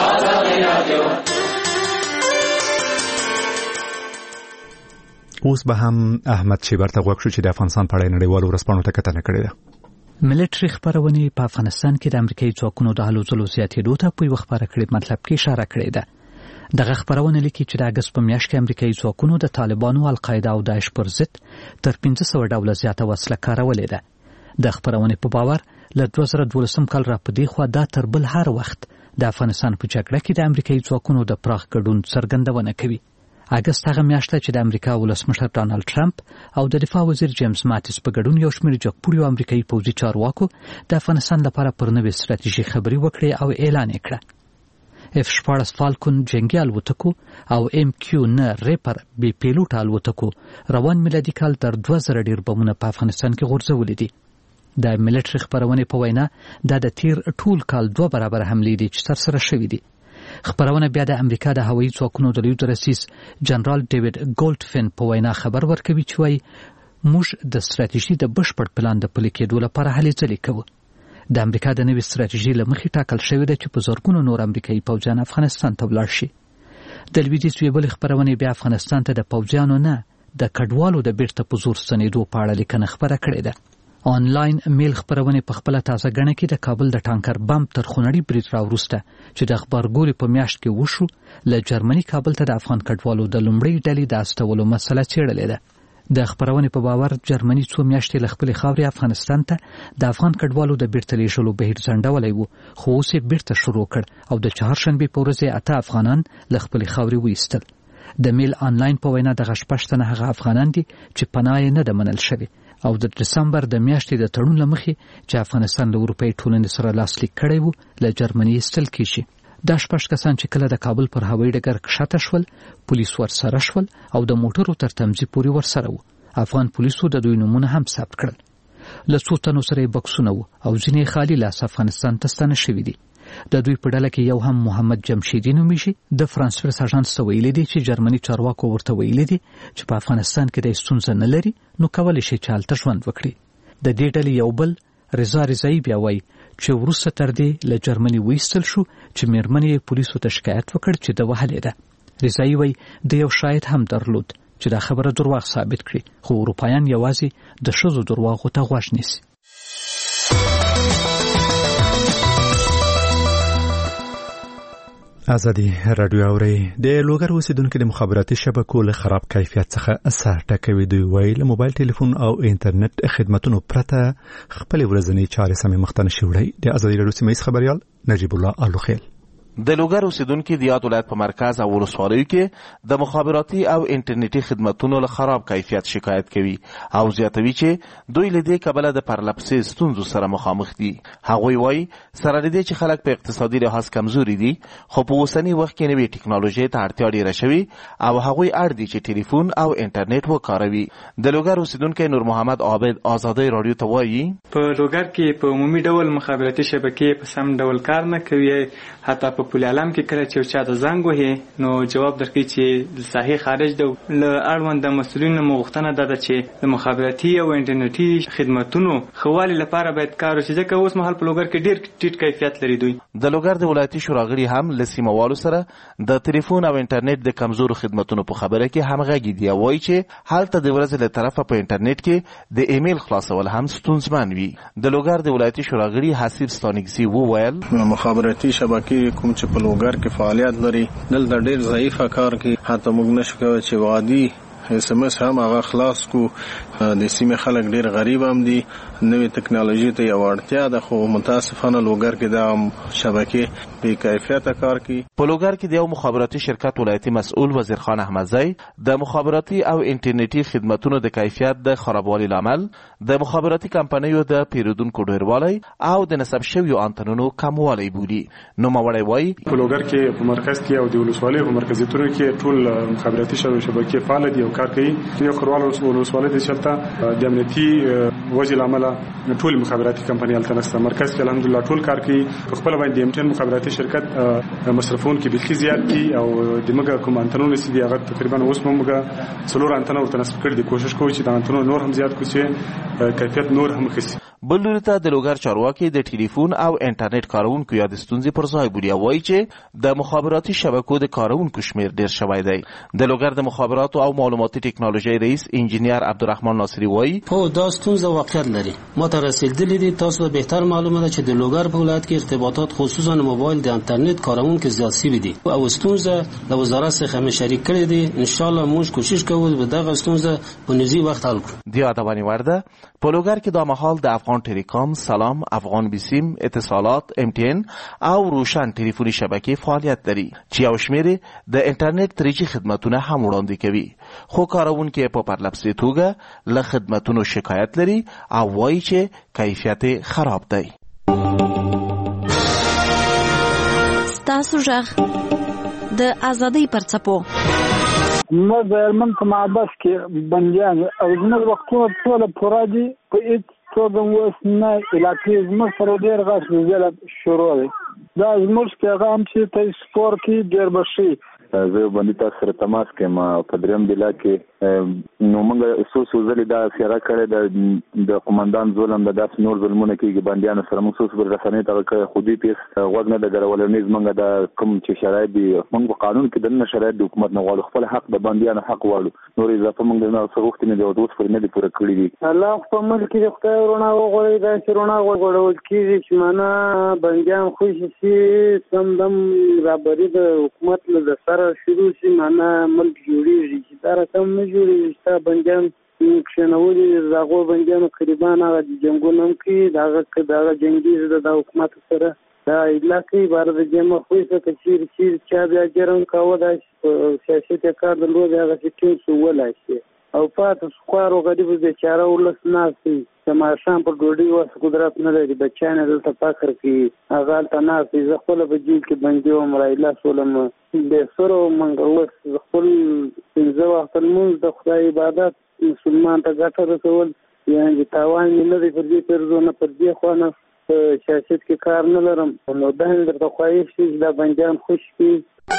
اوس به هم احمد شیبر ته غوږ شو چې د افغانستان په اړه نړیوالو ورځپاڼو ته کتنه کړې ده ملټري خبرونه په افغانستان کې د امریکایي ځواکونو د هلو ځلو زیاتېدو ته په یو خبره کړې مطلب کې اشاره کړې ده دغه خبرونه لیکي چې د اګست په میاشت کې امریکایي ځواکونو د طالبانو القاعده او داعش پر ضد تر 1500 ډوله زیاته وسله کارولې ده د خبرونه په باور له 2012 کال را پدې خو دا تر بل هر وخت د افغانستان په جګړه کې د امریکایي ځواکونو د پراخ ګډون څرګندونه کوي اګست هغه میاشت چې د امریکا ولسمشر ډانلډ ټرمپ او د دفاع وزیر جیمز ماتیس په ګډون یو شمېر جګپوړو امریکایي پوځي چارواکو د افغانستان لپاره پر نوې ستراتیژي خبري وکړې او اعلان یې کړه F-14 فالکون جنگي الوتکو او MQ-9 ریپر بي پیلوټ الوتکو روان میلادي کال تر 2000 ډیر بمونه په افغانستان کې غورځولې دي د ملټري خبرونه په وینا د تیر ټول کال 2 برابر حملې دي چې سره شوې دي خبرونه بیا د امریکا د هوایي ځواکونو د لوی رئیس جنرال ډیوډ ګولډفین په وینا خبر ورکوي چې وايي موږ د ستراتیژي د بشپړ پلان د پلي کېدو لپاره هلې ځلې کوو د امریکا د نوې ستراتیژۍ له مخې ټاکل شوې ده چې په زرګونو نور امریکایي پوځیان افغانستان ته ولاړ شي. د لویدیځ یوې بلې خپرونې بیا افغانستان ته د پوځیانو نه د کډوالو د بیرته په زور ستنېدو په اړه لیکنه خپره کړې ده. آنلاین میل خپرونې په خپله تازه ګڼه کې د کابل د ټانکر بم تر خونړي برید راوروسته چې د غبرګوري په میاشت کې وشو له جرمني کابل ته د افغان کډوالو د لومړۍ ډلې د استولو مسله څېړلې ده. د خپرونې په باور جرمني څو میاشتې له خپلې خاورې افغانستان ته د افغان کډوالو د بیرته لیږلو بهیر ځنډولی و، خو اوس یې بیرته شروع کړ او د چهارشنبې په ورځ یې 8 افغانان له خپلې خاورې وایستل. د میل آنلاین په وینا دغه 6 تنه هغه افغانان دي چې پناه یې نه ده منل شوې او د دسمبر د میاشتې د تړون له مخې چې افغانستان له اروپایي ټولنې سره لاسلیک کړی و له جرمني ایستل کیږي. دا 6 کسان چې کله د کابل پر هوایي ډګر کښته شول، پولیس ورسره شول او د موټرو تر تمځي پورې ورسره وو. افغان پولیسو د دوی نومونه هم ثبت کړل. له څو تنو سره بکسونه وو او ځینې خالي لاس افغانستان ته ستانه شوي دي. د دوی په ډله کې یو هم محمد جمشیدی نومیږي. د فرانس پرس اژانس ته ویلي دي چې جرمني چارواکو ورته ویلي دي چې په افغانستان کې د ستونزه نه لري نو کولی شي چې هلته ژوند وکړي. د دې ډلې یو بل رضا رضایی بیا وایي چې وروسته تر دې له جرمني وایستل شو چې میرمن یې پولیسو ته شکایت وکړ چې د وهلې ده. رضایی وایي د یو شاهد هم درلود چې دا خبره درواغ ثابت کړي، خو اروپایان یوازې د ښځو درواغو ته غوږ نیسي. ازادي رادیو اوري د لوګر اوسیدونکو د مخابراتي شبکو له خراب کیفیت څخه اثر ټکوي. دوی وایي له موبایل ټلیفون او انټرنیټ خدماتونو پرته خپل ورځنی چارې سمې مخته نشي وړي. د ازادي رادیو سیمه خبريال نجیب الله الوخیل د لوګر اوسیدونکو د یاد ولایت په مرکز او ولسوالیو کې د مخابراتي او انټرنیټي خدماتونو له خراب کیفیت شکایت کوي او زیاتوي چې دوی له دې کبله د پرلپسې ستونزو سره مخامخ دي. هغوی وایي سره له دې چې خلک په اقتصادي لحاظ کمزوري دي، خو په اوسني وخت کې نوې ټکنالوژي ته اړتیا ډیره شوې او هغوی اړ دي چې ټلیفون او انټرنیټ وکاروي. د لوګر اوسیدونکو نور محمد عابد آزادۍ رادیو ته وایي په لوګر کې په عمومي ډول مخابراتي شبکې په سم ډول کار نه کوي. حتی په پل علم کې کله چې چا ته زنګ وهي نو جواب درکړي چې د ساحې خارج ده. له اړوند مسؤلینو غوښتنه ده چې د مخابراتي او انټرنیټي خدماتونو خوالي لپاره باید کار وشي، ځکه اوس مهال په لوګر کې ډیر ټیټ کیفیت لري. دوی د لوګر د ولایتي شوراغړي هم له سیموالو سره د ټلیفون او انټرنیټ د کمزورو خدماتونو په خبره کې همغږي دي. وایي چې هلته د ورځې له طرفه په انټرنیټ کې د ایمیل خلاصول هم ستونزمن وي. د لوګر د ولایتي شوراغړي حسیب ستانګزي وویل مخابراتي شبکې کوم چې په لوګر کې فعالیت لري دلته ډیر ضعیفه کار کوي. حتی موږ نشو کولی چې وادي SMS هم هغه خلاص کو. د سیمې خلک ډیر غریب هم دي، نوې ټکنالوژي ته یو اړتیا ده، خو متاسفانه لوګر کې د شبکې بې کیفیته کار کوي. په لوګر کې د یو مخابراتي شرکت ولایتي مسؤل وزیرخان احمدزی د مخابراتي او انټرنیټي خدماتونو د کیفیت د خرابوالي لامل د مخابراتي کمپنیو د پیرودونکو ډیروالی او د نصب شویو انتنونو کموالی بولي. نوموړی وایي په لوګر کې په مرکز کې او د ولسوالۍ په مرکزیتونو کې ټول مخابراتي شبکې فعال دي او کار کوي. یو خروال ولسوالۍ د چلته د امنیتي وجې لامل ټول مخابراتي کمپنۍ هلته نشته. مرکز کې الحمدلله ټول کار کوي. په خپل باندې MTN مخابراتي شرکت مصرفون کې بلکې زیات دي او د موږ کوم انتنونه چې دی هغه تقریبا اوس موږ 4 انتنه ورته نصب کړي دي. کوشش کوو چې د انتنونو نور هم زیات کړو چې کیفیت نور هم ښه شي. بل لوري ته د لوګر چارواکي د ټلیفون او انټرنیټ کارونکو یا د ستونزې پر ځای بولي. وایي چې د مخابراتي شبکو د کارونکو شمیر ډیر شوی دی. د لوګر د مخابراتو او معلوماتي ټکنالوژي رئیس انجینیر عبدالرحمن ناصری وایي په دا ستونزه واقعیت لري. ما ته رسیدلې دي. تاسو به بهتر معلومه ده چې د لوګر په ولایت کې ارتباطات خصوصا موبایل د انټرنیټ کارونکو زیات شوي دي او ستونزه د وزارت څخه مشارکت کړي دي. ان شاء الله موږ کوشش کوو به دغه ستونزه په نږدې وخت حل کړو. د یادونې وړ ده په لوګر کې د مهال د افغان ټلیکام، سلام، افغان بیسیم، اتصالات، MTN او روشن ټلیفوني شبکې فعالیت لري چې یو شمېر د انټرنیټ 3G خدماتونه هم وړاندې کوي. خو کارونکي په پرلپسې توګه له خدماتونو شکایت لري او وایي چې کیفیت خراب دی. ستاسو ژغ د ازادۍ پرڅپو موږ د هلمند په معبس کې بندیان او زموږ وختونه ټوله پوره دي. په هېڅ توګه اوس نه علاقې زموږ سره ډېر غږ ظلم شروع دی. دا زموږ پیغام چې ته سپور کې ډېر به ښي. زه باندې تاسو سره تماس کوم. په دریم ضلع کې نو موږ سوسو زلي دا سیاره کړې د قومندان ظلم د داس نور ظلمونه کېږي بنديانو سره موږ سوسو بر رسنۍ ته کړې خودي پیس غوږ نه د ګرولنیز موږ د کوم چې شرایط دي موږ په قانون کې د شرایط د حکومت نه غواړو خپل حق د بنديانو حق غواړو نور اضافه موږ نه سغوخت نه د اوس پر نه دي پوره کړی دي الله په ملک کې خدای ورونه وغوړي دا چې ورونه وغوړول کېږي چې معنا بنديان خوشي شي سمدم رابري د حکومت له سره شروع شي معنا ملک جوړیږي چې دا رقم نه جوړیږي چې بنديان کښنولي دغه بنديانو قریبان هغه جنگونه کې دغه جنگي د حکومت سره دا علاقې بار د جمع خوښه چې چا بیا جرم کاوه د سیاسي کار د لوی هغه چې څه ولای شي او پاتې سخوار او غریب د چاره ولس ناسي سماشان په ډوډۍ واس قدرت نه لري بچانه دلته فخر کوي هغه ته ناسي زخل په جیل کې بندي او مرایلا سولم به سره منګوس خپل پنځه وخت المنځ د خدای عبادت مسلمان ته ګټه رسول یعنی تاوان نه لري پر دې پرځونه پر دې خوانه سیاست کې کار نه لرم نو دا درته خواهش چې دا بنديان خوش کی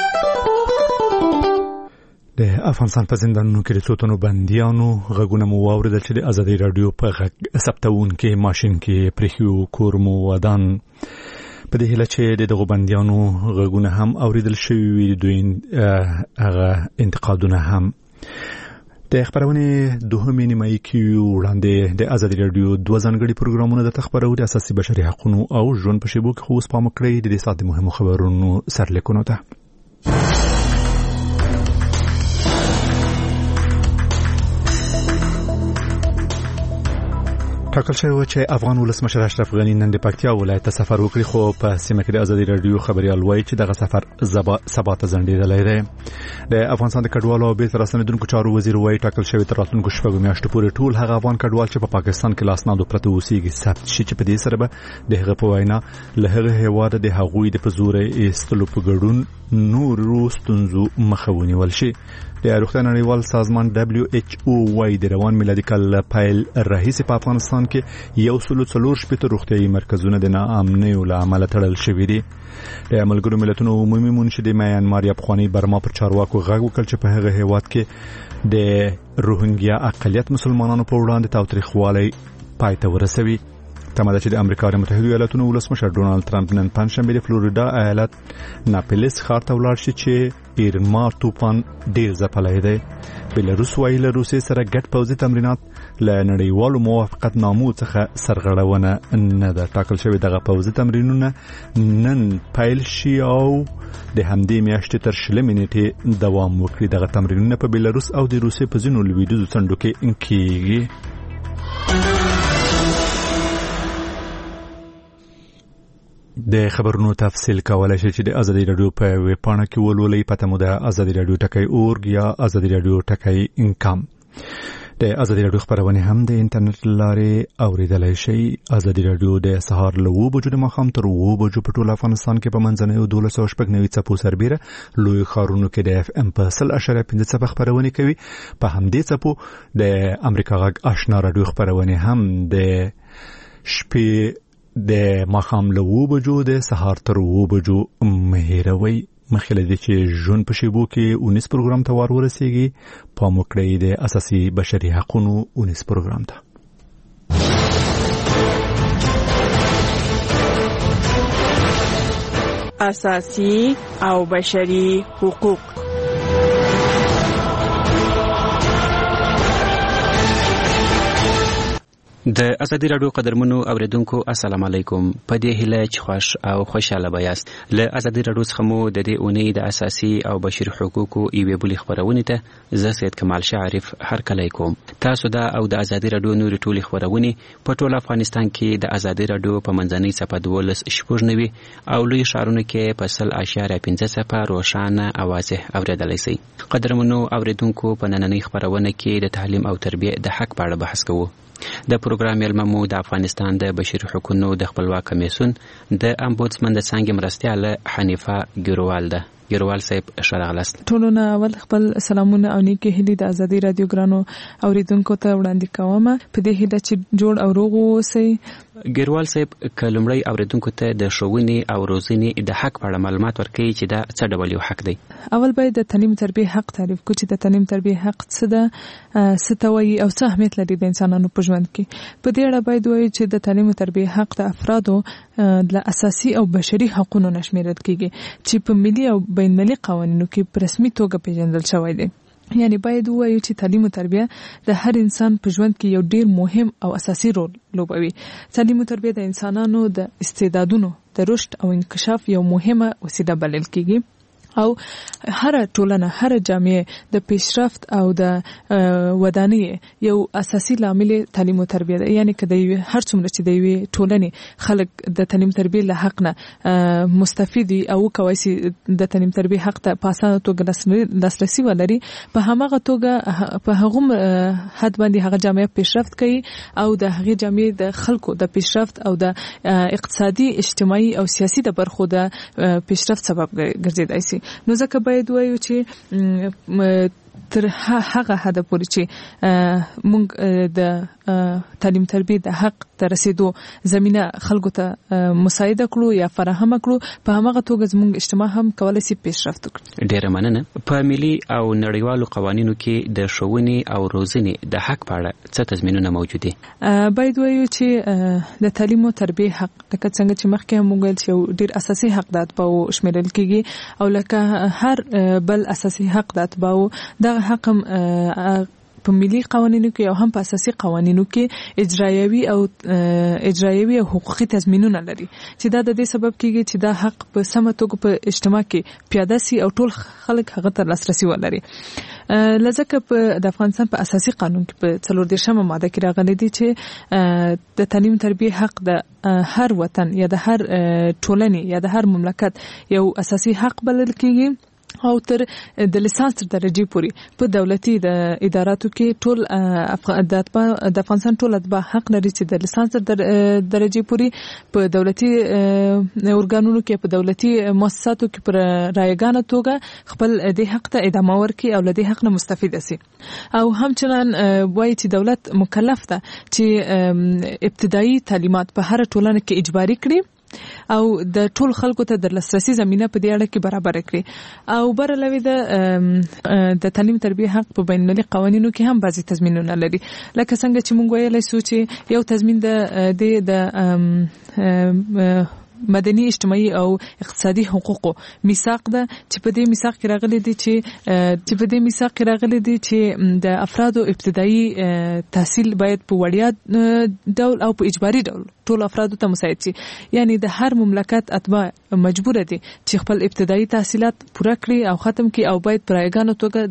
د افغانستان په زندانونو کې د څو تنو بنديانو غږونه مو واوریدل چې د ازادي رادیو په غږ ثبتون کې ماشين کې پرخیو کور مو ودان په دې هله چې دغه بنديانو غږونه هم اوریدل شوي وي دوی هغه انتقادونه هم د خبرونه دوهمې نیمایي کې وړاندې د ازادي رادیو دوه ځانګړي پروګرامونه د خبرو د اساسي بشري حقوقو او ژوند په شیبو کې خو سپام کړی د سات مهمو خبرونو سرلیکونو ته ټاکل شوی و چې افغان ولسمشر اشرف غنی نن د پکتیا ولایت ته سفر وکړي خو په سیمه کې د ازادي رادیو خبريال وایي چې دغه سفر سبا ته ځنډېدلی دی د افغانستان د کډوالو او بیرته راستنېدونکو چارو وزیر وایي ټاکل شوی تر راتلونکو شپږو میاشتو پورې ټول هغه افغان کډوال چې په پاکستان کې لاسنادو پرته اوسېږي ثبت شي چې په دې سره به د هغه په وینا له هغه هیواده د هغوی د پزورې ایستلو په ګډون نور ستونزو مخه ونیول شي د روغتیا نړیوال سازمان WHO وايي د روان میلادي کال پیل راهیسې په افغانستان کې 140 روغتیايي مرکزونه د ناامنیو له امله تړل شوي دي د ملګرو ملتونو عمومي منشي د میانمار یا افغاني برما پر چارواکو غږ وکړ چې په هغه هیواد کې د روهینګیا اقلیت مسلمانانو په وړاندې تاوتریخوالی پای ته ورسوي تمه ده چې د امریکا متحده ایالاتونو ولسمشر ډونالد ټرمپ نن پنځشنبه د فلوریدا ایالت ناپلیس ښار ته ولاړ شي چې ایرما طوفان ډیر ځپلی دی بلاروس وايي له روسیې سره ګډ پوځي تمرینات له نړیوالو موافقت نامو څخه سرغړونه نه ده ټاکل شوی دغه پوځي تمرینونه نن پیل شي او د همدې میاشتې تر 20 نیټې دوام وکړي دغه تمرینونه په بلاروس او د روسیې په ځینو لویدیځو څنډو کې کیږي د خبرونو تفصیل کولای شي چې د ازادي رادیو په ویب پاڼه کې ولولئ پته مو د ازادي رادیو ټکی اورګ یا ازادي رادیو ټکی انکم د ازادي رادیو خبرونه هم د انټرنیټ لارې اوریدلای شي ازادي رادیو د سهار له 2 بجو د مخام تر 2 بجو په ټول افغانستان کې په منځنوي 1290 څپو سربېره لوی خارونو کې د FM په 0.5 څپه خبرونه کوي په همدې څپو د امریکا غږ آشنا رادیو خبرونه هم د شپې د مخام له 2 بجو د سهار تر 2 بجو مهیروي مخله دي چې ژوند په شیبو کې 19 پروګرام ته ورسیږي په موکړې د اساسي بشري حقوقو 19 پروګرام ته اساسي او بشري حقوق د ازادي رادیو قدرمنو اوریدونکو السلام علیکم په دې هیله چې خوش او خوشاله بیاست له ازادي رادیو څخه مو د دې اونۍ د اساسي او بشري حقوقو ایوه بلی خبرونه ته زه سید کمال شاعرف هر کله کوم تاسو دا او د ازادي رادیو نوري ټولي خبرونه په ټول افغانستان کې د ازادي رادیو په منځنۍ صفه 12 او لوی شهرونو کې په 0.15 روښانه اوازه اوریدلای شئ قدرمنو اوریدونکو په نننۍ خبرونه کې د تعلیم او تربیه د حق په اړه بحث کوو د پروګرام یلممو د افغانستان د بشري حقوقو د خپلواک کمیسیون د امبودسمن د څنګه مرستياله حنیفه ګروال ده ګروال صاحب شراغلست. ټولونه اول خپل سلامونه او نیکی هیلې د ازادي رادیو ګرانو اوریدونکو ته وړاندې کوم په دې هیله چې جوړ او روغ اوسئ. ګروال صاحب کلمړی اوریدونکو ته د ښوونې او روزنې د حق په اړه معلومات ورکړي چې دا څه ډول یو حق دی. اول باید د تعلیم تربیه حق تعریف کړو چې د تعلیم تربیه حق څه ده، څه ته وایي او څه اهمیت لري د انسانانو په ژوند کې. په دې اړه باید وایو چې د تعلیم تربیه حق د افرادو د اساسي او بشري حقوقو نشمیرل کیږي چې په ملي او بین‌المللي قوانینو کې په رسمي توګه پیژندل شوی دی. یعنی باید وایو چې تعلیم او تربیه د هر انسان په ژوند کې یو ډیر مهم او اساسي رول لوبوي. تعلیم او تربیه د انسانانو د استعدادونو د رشد او انکشاف یو مهمه وسیله بلل کیږي او هر ټولنه، هر جامعه د پیشرفت او د ودانۍ یو اساسي لامل تعلیم او تربیه ده. یعنی که د هر څومره چې د یوې ټولنې خلک د تعلیم تربیه له حق نه مستفید او کوي چې د تعلیم تربیه حق ته په اسانه توګه لاسرسي ولري، په هماغه توګه په هغه حد باندې هغه جامعه پیشرفت کوي او د هغه جامعه د خلکو د پیشرفت او د اقتصادي، اجتماعي او سیاسي د برخو د پیشرفت سبب ګرځیدای شي. نو ځکه باید وایو چې تر هغه حد پورې چې موږ د تعلیم تربیه د حق ته رسیدو زمينه خلکو ته مساعده کړو یا فراهم کړو، په هماغه توګه زموږ اجتماع هم کولای شي پیشرفت وکړي. ډیره مننه. په ملي او نړیوالو قوانینو کې د ښوونې او روزنې د حق په اړه څه تضمینونه موجود دي؟ باید وایو چې د تعلیم او تربیه حق لکه څنګه چې مخکې هم ویل چې یو ډیر اساسي حق د اتباعو شمیرل کیږي او لکه هر بل اساسي حق د اتباعو دا حق هم په ملي قوانینو کې او هم په اساسي قوانینو کې اجرایوي او حقوقي تضمینونه لري چې دا د دې سبب کیږي چې دا حق په سمه توګه په اجتماع کې پیاده سي او ټول خلک هغه ته لاسرسي ولري. لکه د افغانستان په اساسي قانون کې په 14 ماده کې راغلي دي چې د تعلیم تربیه حق د هر وطن یا د هر ټولنې یا د هر مملکت یو اساسي حق بلل کیږي او تر د لیسانس تر درجه پورې په دولتي د اداراتو کې ټول د افغانستان ټول اتباع حق لري چې د لیسانس تر درجه پورې په دولتي اورګانونو کې، په دولتي مؤسساتو کې پر رایګانه توګه خپل د حق ته ادامه ورکړي او له دې حق نه مستفید شي. او همچنان وایي چې دولت مکلف ده چې ابتدایي تعلیمات په هر ټولنه کې اجباري کړي او د ټول خلکو ته د لاسرسي زمينه په دې اړه کې برابر کړي او برلوي د تعلیم تربیه حق په بین‌المللي قوانینو کې هم بعضي تضمینونه لري. لکه څنګه چې موږ ویلای شو چې یو تضمین د مدني، اجتماعي او اقتصادي حقوقو میثاق ده چې په دې میثاق کې راغلي دي چې د افرادو ابتدایي تحصیل باید په وړیا ډول او په اجباري ډول ټول افرادو ته مساعد شي. یعنی د هر مملکت اتباع مجبور دي چې خپل ابتدایي تحصیلات پوره کړي او ختم کړي او باید پر ایګانو توګه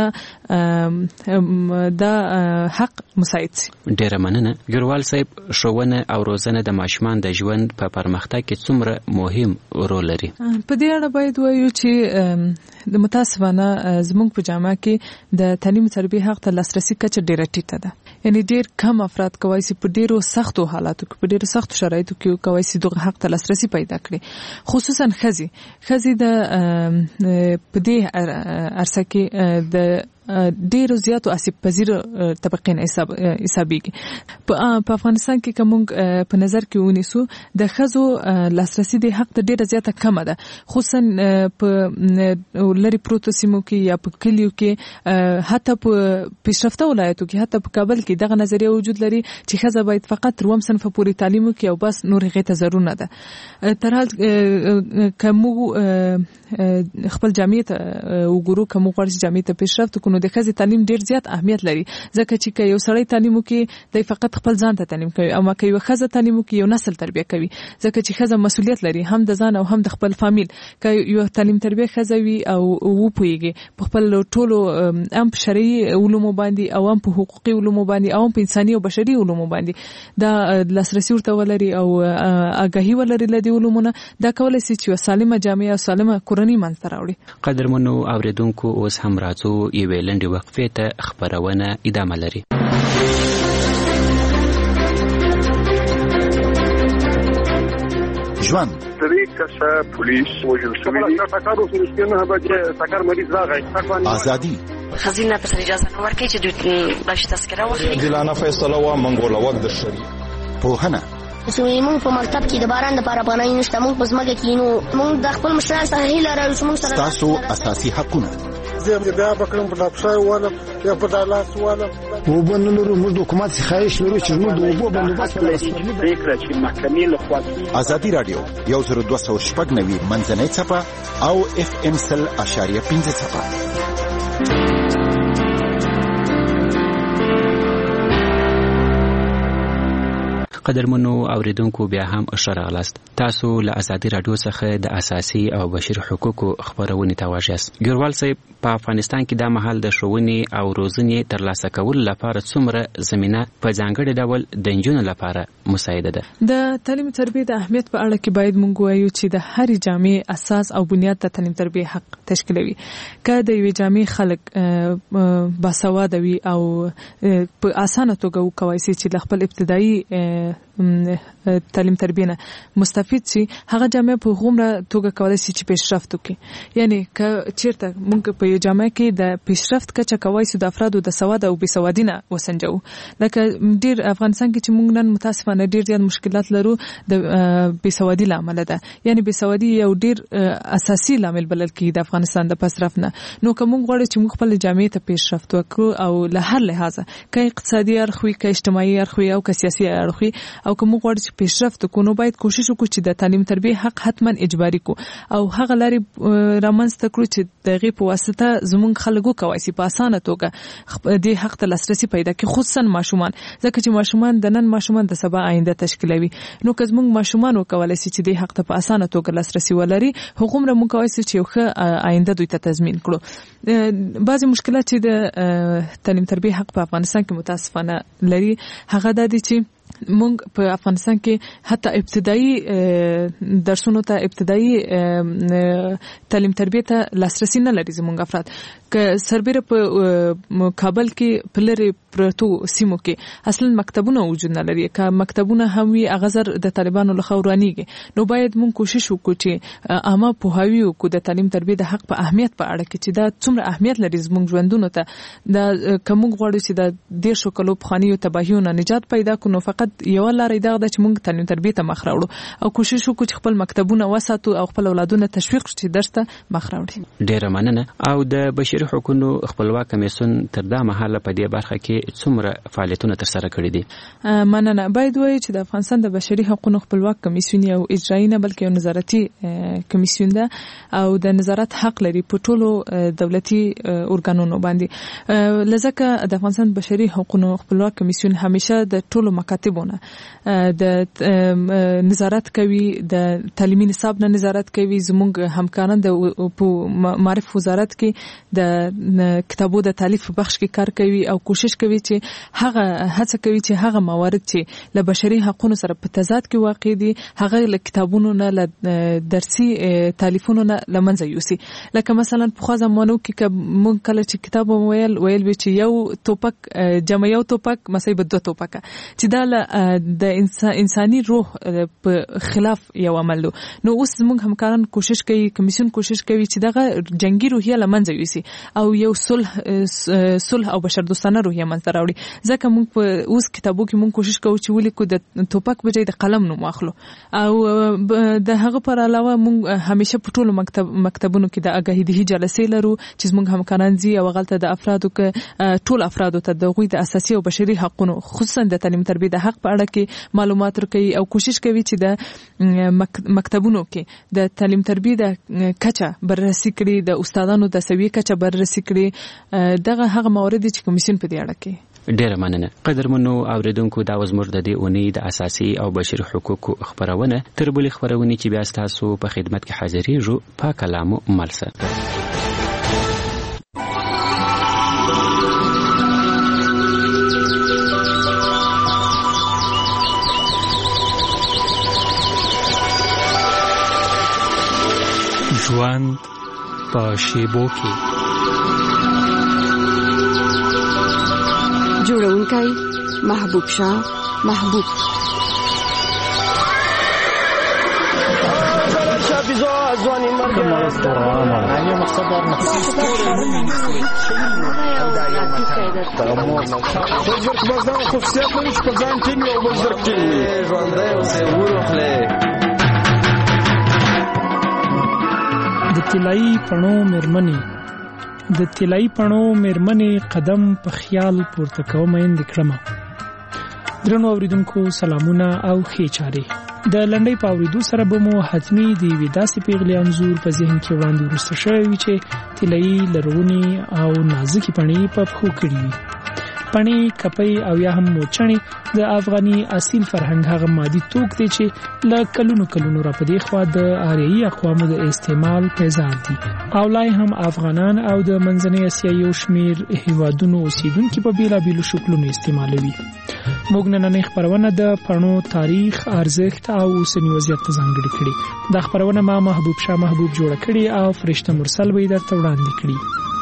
دیته د حق مساعد شي. ډیره مننه. ګروال صاحب، ښوونه او روزنه د ماشومان د ژوند په پرمختګ کې څومره مهم رول لري؟ په دې اړه باید وایو چې د متاسفانه زموږ په جامعه کې د تعلیم تربیه حق ته لاسرسي کچه ډیره ټیټه ده. یعنی ډیر کم افراد کوي چې په ډیرو سختو حالاتو کې، په ډیرو سختو شرایطو کې کوي چې دغه حق ته لاسرسي پیدا کړي. خصوصا ښځې د په دې عرصه کې د ډیرو زیاتو آسیب پذیر طبقې نه حسابيږي. په افغانستان کې کوم په نظر کې ونیسو د ښځو لاسرسي د حق ته ډیره زیاته کمه ده، خصوصا په لری پروتو سیمو کې یا په کلیو کې، حتی په پیشرفته ولایتو کې، حتی په کابل کې دغه نظریه وجود لري چې ښځه باید فقط 3 صنف پورې تعلیم وکړي او بس نور هغه ته ضرور نه ده. ترحال کوم خپل جامعه ته وګورو، کوم غواړي جامعه ته پیشرفت نو د ښځې تعلیم ډیر زیات اهمیت لري، ځکه چې یو سړی تعلیم وکړي دی فقط خپل ځان ته تعلیم کوي، او ما کوي ښځه تعلیم وکړي یو نسل تربیه کوي، ځکه چې ښځه مسؤلیت لري هم د ځان او هم د خپل فامیل. کوي یو تعلیم تربیه ښځه وي او وپويږي په خپل ټولو هم په شرعي علومو باندې او هم په حقوقي علومو باندې او هم په انساني او بشري علومو باندې دا لاسرسي ورته ولري او آگاهي ولري له دې علومونو، دا کولای شي چې سالمه جامعه او سالمه کورنۍ منځته راوړي. قدرمنو اوریدونکو، اوس هم راځو یو لنډه وقفه ته، خبرونه ادامه لري. ژوند 23 کسه پولیس وژل شوي دي. ټکر اوس رښتیا نه بچي ټکر مریض راغی. ازادي خزینه په اجازه نه ورکړي چې دوی بلش تذکره واخلي. عادلانه فیصله و منګوله وخت د شری پوهنه موږ په مکتب کې د باران د پاره باندې نشته. موږ په ځمکه کې نو موږ د خپل مشران سره هیله لرو چې موږ سره تاسو اساسي حقونه زه بیا بکرم په ډاکټر والا یا په دالاس والا وبنلو موږ د حکومت خواهش لرو چې موږ د وبو بندوبست فکر چې محکمې له خوا ازادي رادیو 1290 منځنۍ صفه او FM 100.5 صفه. قدرمنو اوریدونکو بیا هم اشراغلاست. تاسو له ازادي رادیو څخه د اساسي او بشري حقوقو خبرونه تواجس. ګیروال صاحب په افغانستان کې د محل د شوونې او روزنې ترلاسه کول لپاره څومره زمينه په ځانګړي ډول د نجونو لپاره مساعده ده؟ د تعلیم تربیه د اهمیت په اړه کې باید مونږ وایو چې د هرې جامعې اساس او بنیاد د تعلیم تربیه حق تشکیلوي. که د یوې جامعې خلک باسواده وي او په اسانه توګه وکوي چې د خپل ابتدایي تعلیم تربیه نه مستفید شي، هغه جامعه په غومره توګه کولای شي چې پیشرفت وکړي. یعنی که چیرته مونږ په یو جامعه کې د پیشرفت کچه کوي چې د افرادو د سواد او بې سوادي نه وسنجو. لکه ډیر افغانستان کې چې مونږ نن متاسفانه ډیر زیات مشکلات لرو د بې سوادي لامل ده. یعنی بې سوادي یو ډیر اساسي لامل بلل کېږي د افغانستان د پسرف نه. نو که مونږ غواړو چې مونږ خپل جامعه ته پیشرفت وکړو او له هر لحاظه که اقتصادي اړخ وي، که اجتماعي اړخ وي او که سیاسي اړخ وي، او که موږ غواړو چې پیشرفت وکړو نو باید کوشش وکړو چې د تعلیم تربیه حق حتما اجباري کو او هغه لارې رامنځته کړو چې دغه په واسطه زموږ خلکو کوي چې په اسانه توګه د حق ته لاسرسي پیدا کړي، خصوصا ماشومان، ځکه چې ماشومان د نن ماشومان د سبا آینده تشکیلوي. نو که زموږ ماشومان وکولای شي چې د حق ته په اسانه توګه لاسرسي ولري، هغومره موږ کولی شو چې یو ښه آینده دوی ته تضمین کړو. بعضې مشکلات چې د تعلیم تربیه حق په افغانستان کې متاسفانه لري هغه دا دي چې مونږ په افغانستان کې حتی ابتدایي درسونو ته، ابتدایي تعلیم تربیه ته لاسرسي نه لري زموږ افراد. که سربیره په کابل کې په لرې پرتو سیمو کې اصلا مکتبونه وجود نه لري. که مکتبونه هم وي هغه زر د طالبانو لخوا ورانیږي. نو باید مونږ کوشش وکړو چې عامه پوهاوی وکړو د تعلیم تربیه د حق په اهمیت په اړه کې چې دا څومره اهمیت لري زموږ ژوندونو ته. دا که مونږ غواړو چې د دیرشو کلو پخوانیو تباهیونو نجات پیدا کړو، نو فقط یو لارې دا ده چې مونږ تعلیم تربیه ته مخ راوړو او کوشش وکړو چې خپل مکتبونه وساتو او خپل اولادونه تشویق کړو چې درس ته مخ راوړي. ډیره مننه. او د بشري حقوقو خپلواک کمیسیون تر دا مهاله په دې برخه کې څومره فعالیتونه تر سره کړي دي؟ مننه. باید وایي چې د افغانستان د بشري حقوقو خپلواک کمیسیون یو اجرایي نه بلکې یو نظارتي کمیسیون ده او د نظارت حق لري په ټولو دولتي ارګانونو باندې. لکه د افغانستان بشري حقوقو خپلواک کمیسیون همیشه د ټولو مکاتبونو د نظارت کوي، د تعلیمي نصاب نه نظارت کوي. زموږ همکاران د معرف وزارت کې د کتابو د تالیف په بخش کې کار کوي او کوشش کوي چې هغه هڅه کوي چې هغه موارد چې له بشري حقوقو سره په تضاد کې واقع دي هغه له کتابونو نه، له درسي تالیفونو نه لمنځه یوسي. لکه مثلا په خو زمانو کې مونږ کله چې کتاب ویل وی چې یو توپک جمع یو توپک مسای به 2 توپک، چې دا د انساني روح په خلاف یو عمل. نو اوس زموږ همکاران کوشش کوي، کمیسیون کوشش کوي چې دغه جنگي روحیه لمنځه یوسي او یو صلح او بشردوستانه روحیه منځته راوړي. ځکه موږ په اوس کتابو کې موږ کوشش کوو چې ولیکو د توپک بجای د قلم نوم واخلو. او د هغه پر علاوه موږ همیشه په ټولو مکتبونو کې د آګاهي جلسې لرو چې موږ همکاران زی او غلطه د افرادو کې ټول افرادو ته د غوي د اساسي او بشري حقوقو خصوصا د تعلیم تربیه د حق په اړه کې معلومات ورکوي او کوشش کوي چې د مکتبونو کې د تعلیم تربیه د کچه بررسي کړي، د استادانو د سوي کچه بررسي کړي. دغه هغه موارد چې کمیسیون په دې اړه کې. ډیره مننه. قدرمنو اوریدونکو دا وزمر د دې اونۍ د اساسي او بشري حقوقو خبرونه تر بلې خبرونه چې بیا تاسو په خدمت کې حاضرېږو په کلامو ملسه. ژوند په شیبو کې. جوړونکی محبوب شاه محبوب. ځواني مرګ یو مقصد در بزرګ مزدان خصوصیت لري چې په ځان ټینګ او بزرګ ټینګ ژوندی اوسې ورخلې د طلایي پڼو مېرمنې د طلایي پڼو مېرمنې قدم په خیال پورته کوم اند کړم. درنو اوریدونکو سلامونه او ښې چارې. د لنډۍ په اوریدو سره به مو حتمي د یوې داسې پیغلې انځور په ذهن کې وړاندې وروسته شوی وي چې طلایي لرغونې او نازکې پڼې په پښو کړي وي. پڼې، کپۍ او یا هم موچڼې د افغاني اصیل فرهنګ هغه مادي توک دی چې له کلونو را پدې خوا د آریایي اقوامو د استعمال پیزار دي او لای هم افغانان او د منځنۍ اسیا یو شمیر هیوادونو اوسیدونکو په بیلابیلو شکلونو استعمالوي. موږ نننۍ خبرونه د پڼو تاریخ، ارزښت او اوسنی وضعیت ته ځانګړې کړې. دا خبرونه ما محبوب شاه محبوب جوړ کړې او فرشته مرسل به درته وړاندې کړي.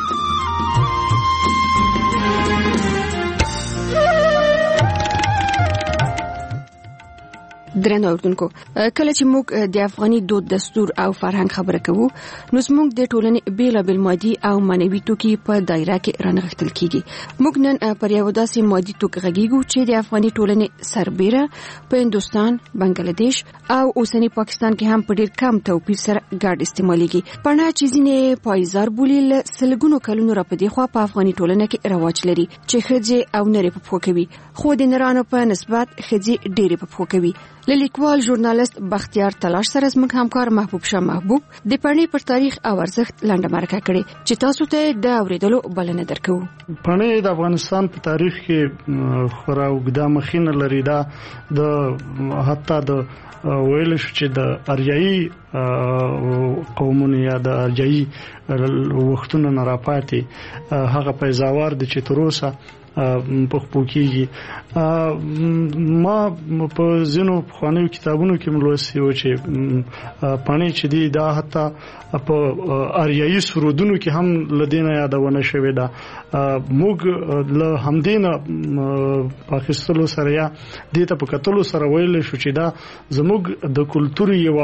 درنو اوردونکو، کله چې موږ د افغاني دود، دستور او فرهنګ خبره کوو، نو زموږ د ټولنې بیلابیل مادي او معنوي توکي په دایره کې رانغښتل کیږي. موږ نن پر یو داسې مادي توک غږیږو چې د افغاني ټولنې سربېره په هندستان، بنگلاديش او اوسنی پاکستان کې هم په ډېر کم توپیر سره ګډ استعمالېږي. پڼه چې ځینې پایزار بولي له سلګونو کلونو را پدې خوا په افغاني ټولنه کې رواج لري چې ښځې او نرۍ په پښو کوي، خو د نرانو په نسبت ښځې ډېرې په پښو کوي. لیکوال ژورنالیست بختیار تلاش سره زموږ همکار محبوب شاه محبوب د پڼې پر تاریخ او ارزښت لنډه مرکه کړې چې تاسو ته د اوریدلو بلنه درکو. پڼې د افغانستان په تاریخ کې خورا اوږده مخینه لري. دا د حتی د ویل شو چې د آریایي قومونو یا د آریایي وختونو نه راپاتې هغه پیزاوار د چې تر اوسه په خپل کېږي. ما په ځینو پخوانیو کتابونو کې ملوثي و چې پڼې چې دی دا حتی په آریایي سرودونو کې هم لدینه یادونه شوې ده. موږ له همدینه پاکستان سره یا دته په کتلو سره ویل شو چې دا زموږ د کلتور یو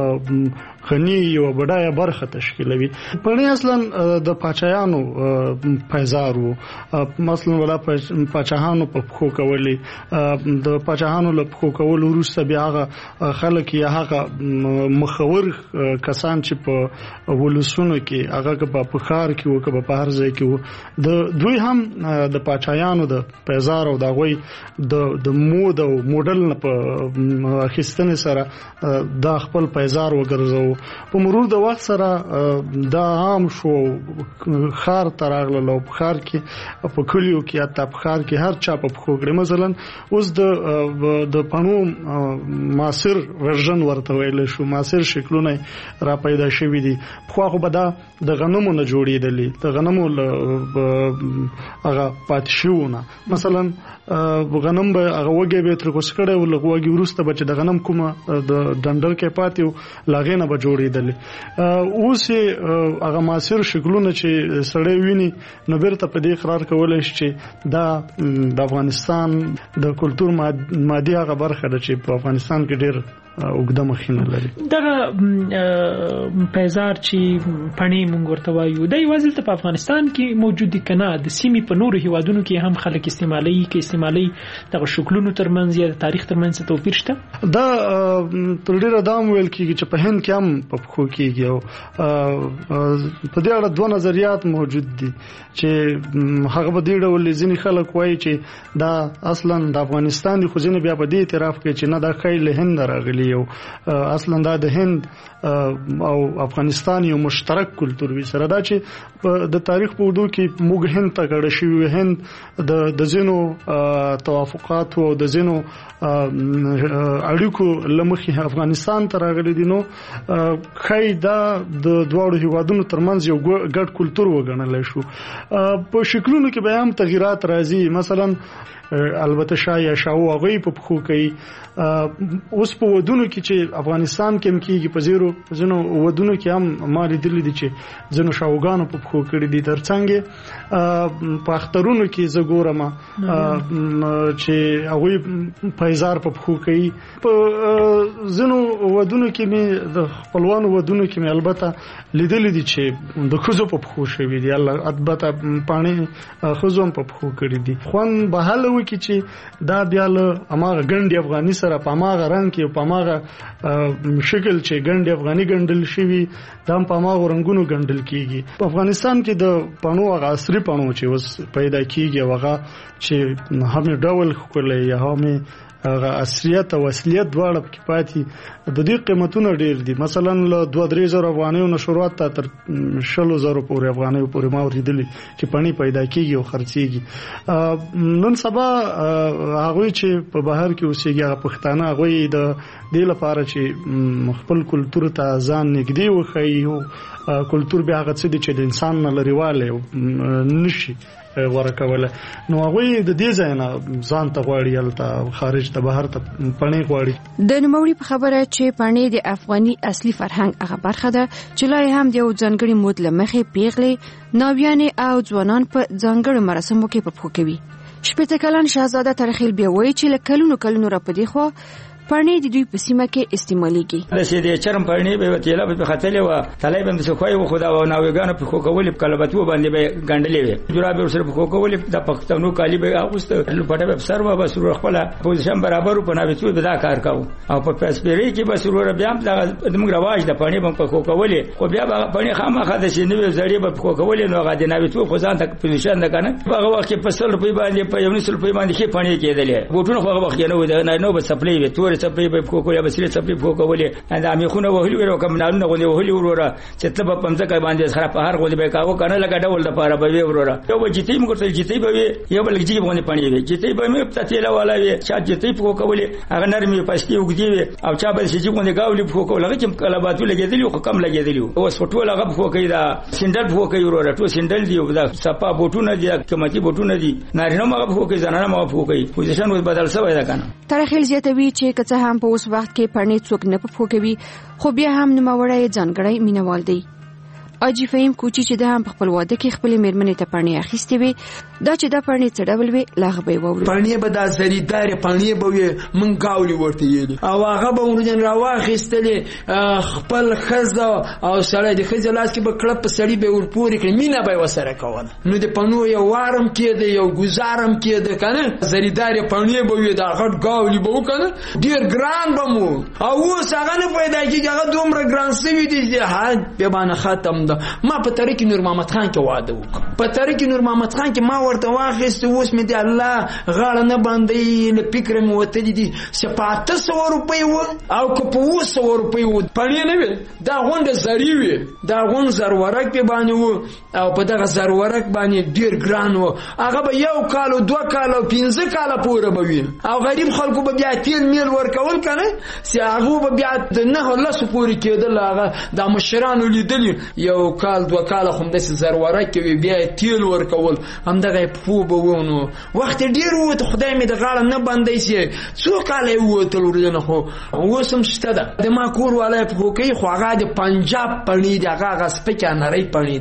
غني یو بډایه برخه تشکیلوي. پڼې اصلا د پاچایانو پیزار وو. مثلا ولا پاچاهانو په پخو کولې، د پاچاهانو له پخو کول وروسته بیا هغه خلک یا هغه مخور کسان چې په ولسونو کې هغه په پخار کې وو، په هر ځای کې وو، د دوی هم د پاچایانو د پیزار او د غوي د مود او موډل په اخیستنې سره د خپل پیزار وګرځاو. په مرور د وخت سره دا عام شو، خار تراغله لو بخار کې په کلیو کې یا تبخار کې هر چا په خوګړې. مثلا اوس د پڼو معاصر ورژن ورته ویل شو، معاصر شکلونه را پیدا شوي دي. خو به دا د غنمو نه جوړېدلې، د غنمو هغه پاتشونه. مثلا غنم به هغه وګي به تر کوس کړه او لغوږي ورسته بچ د غنم کومه د ډنډر کې پاتیو لاغې نه به جوړېدلې. اوس هغه معاصر شکلونه چې سړې ویني نو بیرته په دې اقرار کولای شي چې دا د افغانستان د کلتور مادي هغه برخه ده چې په افغانستان کې ډېر اوږده مخینه لري. دغه پیزار چې پڼې مونږ ورته وایو د یوازې په افغانستان کې موجود دي کنه د سیمې په نورو هیوادونو کې هم خلک استعمالي دغه شکلونو ترمنځ یا د تاریخ ترمنځ توپیر شته؟ دا تر ډیره دام ویل کېږي چې په هند کې هم په پخو کېږي او په دې اړه دوه نظریات موجود دي چې هغه به دې ډول ځینې خلک وایي چې دا اصلا د افغانستان دي، خو ځینې بیا په دې اعتراف کوي چې نه دا خیل هند راغلي او اصلا دا د هند او افغانستان یو مشترک کلتور وي. سره دا چې د تاریخ په وډو کې موږ هند ته کړه شوی، هند د زینو توافقات او د زینو اړیکو لمخې افغانستان ته راغلي دي. نو خایدا د دوه هیوادونو ترمنځ یو ګډ کلتور وګڼل شو. په شکلونو کې به هم تغیرات راځي. مثلا البته شاه یا شاو هغه په خو کوي اوس په ودونو ودونو کې چې افغانستان کې کېږي په زینو ودونو کې هم ما لیدلې دي چې زینو شاوګانو په خو کړی دي ترڅنګ په اخترونو کې زګورم چې هغه پایزار په خو کوي په زینو ودونو کې می د خپلوانو ودونو کې می البته لیدلې دي چې د خزو په خو شوی دي الله البته پانی خزوم په خو کړی دي خوان به حل وکړي چې دا بیا له اماغه ګنډي افغاني سره په اماغه رنگ کې په اماغه شکل چې ګنډي افغاني ګنډل شوی دا په اماغه رنگونو ګنډل کیږي په افغانستان کې د پانو هغه عصري پانو چې اوس پیدا کیږي هغه چې هم ډول خولې یا هم هغه اصلیت او اصلیت دواړه کې پاتې د دې قیمتونه ډېر دي مثلا له 2-3 افغانیو نه شروعات ته تر 100,000 پورې افغانیو پورې ما ورېدلې چې پانی پیدا کیږي او خرڅيږي نن سبا هغه چې په بهر کې اوسېږي هغه پښتانه هغه د دې لپاره چې خپل کلچر ته ځان نږدې وخی او کلچر بیا هغه څه دي چې د انسان نه لريواله نشي ورکوله نو هغه د دې ځای نه ځان ته غواړي الته خارج ته بهر ته پانی غواړي د نوموړي په خبره چې پانی د افغاني اصلي فرهنګ هغه برخه ده چې لای هم د یو ځانګړي مود لمخې پیغلې ناویانې او ځوانان په ځانګړو مراسمو کې په پوکوي شپږ کلن شاهزاده ترخیل بیا وایي چې له کلونو را پدې خو پانی د دوی په سیمه کې استعماليږي د سیدې چرم پانی به تیلا په خطلې و تلای به د خوای و خدا و ناوګانو په خو کول په کلبتو باندې به ګنډلې وي جرابه سره په خو کول د پښتنو کالی به اغوست پټه به سر و بس خپل پوزیشن برابر په ناوېتو به دا کار کاو او په پاسپری کې بس ور بیا د موږ رواج د پانی په خو کول خو بیا پانی خامخا د سینې زړې په خو کول نو غا د ناوېتو خو ځان ته پوزیشن نه کنه هغه وخت په 100 روپۍ باندې په 1 روپۍ باندې کې پانی کېدلې بوټونه خو هغه وخت نه نو به سپلای وي تور سپلای به کو یا بسری سپلای په کولې دا میخونه وهلي ورو کوم نه غوډي وهلي ورو چې ته په پمځه باندې سره په هر غوډي به کاو کنه لګا ډول د پاره به ورو یو به جتی موږ ته جتی به یو بل جتی باندې پانی وي جتی به مې په تیلا والا وي چې جتی په کولې هغه نرمي پښتي وګدي او چا به شي باندې گاولي په کولې چې کلباتو لګېدلی خو کم لګېدلی او سپټول هغه په کوي دا سندل په کوي ورو ټو سندل دی دا صفا بوټونه دي قیمتي بوټونه دي نارینه مغه په کوي زنانه مغه په کوي پوزیشن و بدل شوی دا کنه ترخیل زیاتوي چې کڅه هم په اوس وخت کې پرنې څوک نه په کوي خو بیا هم نوموړی ځانګړی مینوال دی اجي فهم کوچی چې د هم په خپل واده کې خپل میرمنې ته پرنې اخیستې وي دا چې دا پرنې څه ډول وي لاغه به ووري پرنې به د زریدار پرنې به وي من گاولي ورته یلی او هغه به ورجن راواخیستلې خپل خزه او سړی د خزه لاس کې به کړه په سړی به ورپورې کړي مینا به وسره کوله نو د پنو یو وارم کېده یو گزارم کېده کنه زریدار پرنې به وي دا غټ گاولي به وکنه ډیر ګران به مو او اوس هغه نه پیدا کیږي هغه دومره ګران سوي دي چې حد به باندې ختم ما په طریق نور محمد خان کې واده وکړ په طریق نور محمد خان کې ما ورته واخیست اوس مې دی الله غاړه نه باندې له فکر مې وته دي 700 روپۍ و او که په 200 روپۍ و پړې نه وي دا غونډه زری وي دا غون زرورک په باندې و او په دغه زرورک باندې ډیر ګران و هغه به یو کال او 2 کال او 15 کال پورې به وي او غریب خلکو به بیا تیل میل ورکول کنه سي هغه به بیا نه الله سپوري کېدل هغه د مشرانو لیدل یو کال 2 کال هم د زرورک کې بیا تیل ورکول هم دغه پوه به ونه وخت ډیر وته خدای مې د غاړه نه باندې سي څو کال وته ورنه خو وسم شته د ما کور والای په کوي خو هغه د پنجاب پړنی د هغه سپکه نری پړنی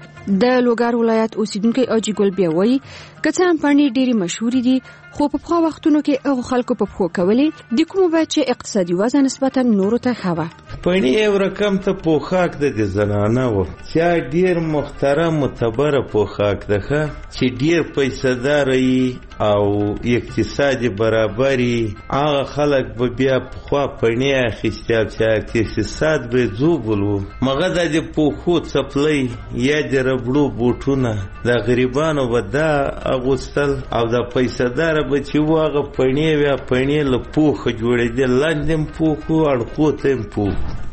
د لوګر ولایت اوسیدونکو اجي ګل بیا وایي کڅه هم پړنی ډیری مشهور دي خو په خو وختونو کې هغه خلکو په خو کولې د کوم بچي اقتصادي وزن نسبتا نورو ته خوا پړنی یو رقم ته پوخاک د زنانه و چې ډیر محترم معتبر پوخاک ده چې ډیر پیسې او اقتصادي برابرۍ هغه خلک به بیا په خوا پړنی اخیستل چې اقتصاد به زوبلو مګر د پوخو څپلۍ یا د ربړو بوټونه د غریبانو به دا اغوستل او د پیسې به چې واغه پړنی له پوخه جوړېدل لاندې پوخو اړخو ته پوخ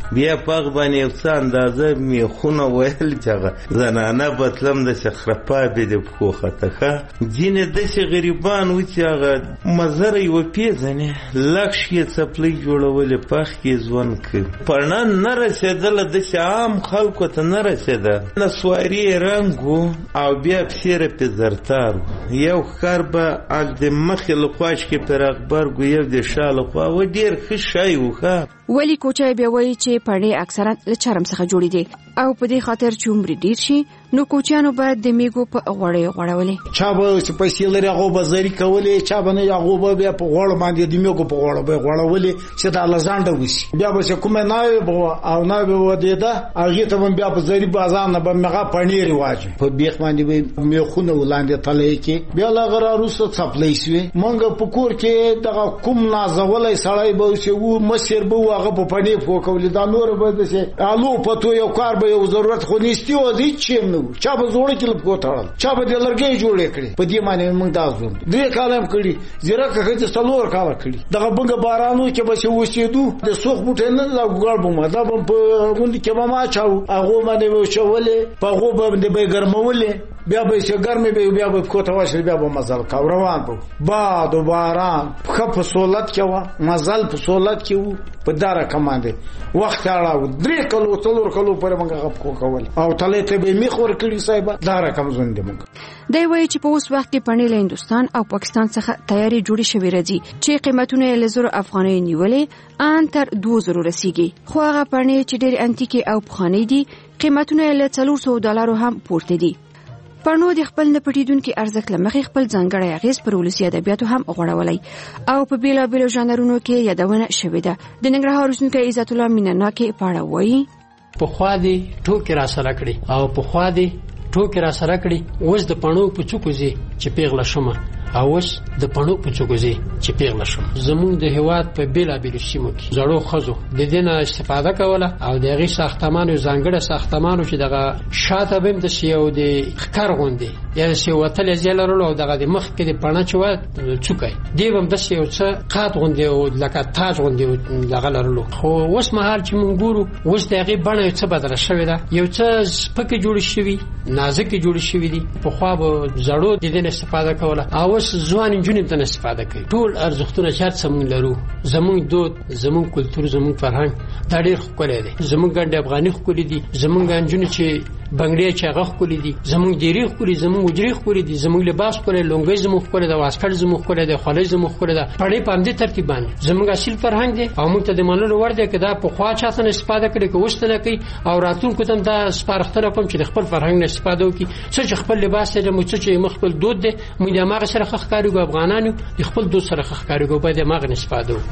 بیا پاغ باندې یو څه اندازه میخونه ویل چې هغه زنانه بتلم د شخرپا به د پخو خطخه ځینې داسې غریبان و چې هغه مزره یې وپېژنې لکش یې څپلۍ جوړولې پخ کې ژوند کوي پړنه نه رسېدله داسې عام خلکو ته نه رسېده نسواري یې رنګ و او بیا پسې رپې زرتار و یو ښکار به د مخې له خواش کې پر غبرګ یو د شا له خوا و ډېر ښه شی و ښه ولی کوچای بیا وایي چې پړې اکثرا له چرم څخه جوړې دي او په دې خاطر چې عمر ډیر شي نو کوچیانو باید د میګو په غوړې غوړولې چا به چې پیسې لري هغه به زری کولې چا به نه هغه به بیا په غوړ باندې د میګو په غوړ به غوړولې چې دا لزانډه وسی بیا به کومه نه او نه به ودیدا هغه ته بیا په زری بازار نه به مغه پنیر واجه په بیخ باندې به میخونه ولاندې تلې کې بیا لغره روسه څپلې شوی مونږ په کور کې دغه کوم نازولې سړی به چې و مسیر به هغه په پنیر فوکولې دا نور به چې الو پتو یو کار به یو ضرورت خو نشتی و دي چې نو چا به زوړ کې لپ کوتړل چا به د لرګي جوړې کړې په دې معنی موږ دا زوم دې کالم کړی زیرا که چې څلور کال کړی دغه بنګ بارانو کې به چې وسیدو د سوخ بوټه نه لا ګړ بم دا په غوندې کې ما چاو هغه باندې وشولې په هغه باندې به ګرمولې بیا به چې ګرمي به بیا به کوته واشه بیا به مزل کا روان بو باد و باران په سہولت کې و مزل په سہولت کې و په دارا کمانده وخت اړه 3 کلو 4 کلو پر موږ غپ کول او تله ته به میخ ور کړی صاحب دارا کم زنده موږ دی وایي چې په اوس وخت کې پنې له هندستان او پاکستان څخه تیاری جوړې شوې راځي چې قیمتونه له 1000 افغانۍ نیولې ان تر 2000 رسیدي خو هغه پنې چې ډېر انتیکي او پخوانی دي قیمتونه له $400 هم پورته دي پرنو د خپل نه پټیدونکو ارزښت لمخې خپل ځانګړی اغیز پر ولسی ادبیاتو هم غوړولای او په بیلابیلو ژانرونو کې یادونه شوې ده د ننګرهار اوسنیکي عزت الله مینناکي پاړه وایي په خوا دي ټوکې را سره کړی او په خوا دي ټوکې را سره کړی اوس د پڼو په چوکوزي چې پیغله شومه او اوس د پڼو په چوکوزي چې پیغله شوم زموږ د هواد په بیلابیلو سیمو کې زړو خزو د دینه استفاده کوله او دغه ساختمانو ځانګړی ساختمانو چې دغه شاته بیم د سیو د خکر غوندي یا سیو وتل زیلرلو او دغه د مخ کې د پڼه چوي چوکای دیوم د سیو څه قات غوندي او لکه تاج غوندي دغه لرلو خو اوس مهال چې مونږ ګورو اوس دغه بڼه څه بدل شوې ده یو څه سپکه جوړ شوی نازک جوړ شوی دي په خوا به زړو د دین استفاده کوله او اوس ځوان جنوب ته استفاده کوي ټول ارزښتونه چې څمون لرو زموږ دود زموږ کلچر زموږ فرهنګ دا ډېر ښکلی دی زموږ ګنډ افغاني ښکلی دي زموږ انجونې چې بنگړی چې هغه ښکلی دي زموږ ډېری ښکلی زموږ وجري ښکلی دي زموږ لباس ښکلی لونګۍ زموږ ښکلی ده واسکټ زموږ ښکلی ده خولۍ زموږ ښکلی ده پړې په همدې ترتیب باندې زموږ اصیل فرهنګ دی او موږ ته د منلو وړ دی که دا پخوا چاته نه استفاده کړي که اوس ته نه کوي او راتلونکو ته هم دا سپارښتنه کوم چې د خپل فرهنګ نه استفاده وکړي څه چې خپل لباس دی موږ څه چې موږ خپل دود دی موږ د هماغه سره ښه ښکارېږو افغانان یو د خپل دود سره ښه ښکارېږو باید د هماغه نه استفاده وکړو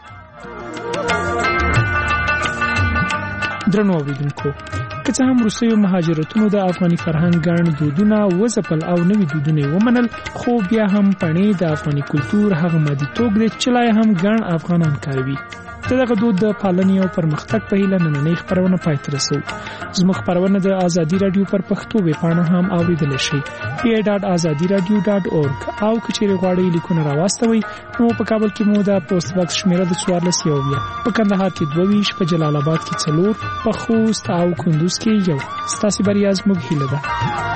درنو اوریدونکو که څه هم روسیو مهاجرتونو د افغاني فرهنګ ګڼ دودونه وځپل او نوي دودونه ومنل خو بیا هم پڼې د افغاني کلتور هغه مادي توګ دی چې لا هم ګڼ افغانان کاروي دغه دود د پالنې او پرمختګ په هیله نننۍ خپرونه پای ته رسوو زموږ خپرونه د ازادي رادیو پر پښتو ویبپاڼه هم اوریدلی شئ pa.azadiradio.org او که چیرې غواړئ لیکونه راواستوئ نو په کابل کې مو د پوسټ باکس شمیره د 14 په کندهار کې 22 په جلال آباد کې 4 په خوست او کندوز کې 1 ستاسو بریا زموږ هیله ده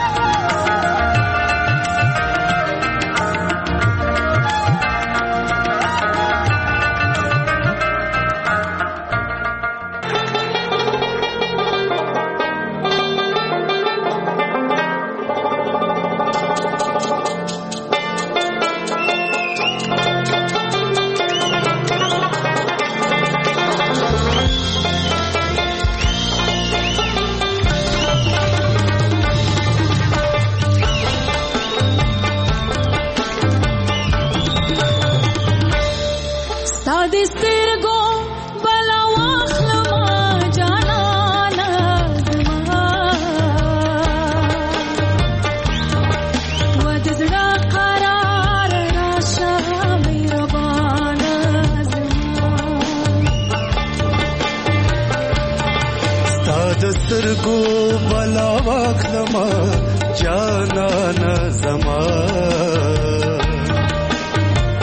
سترګو بلا واخلما جانانا زما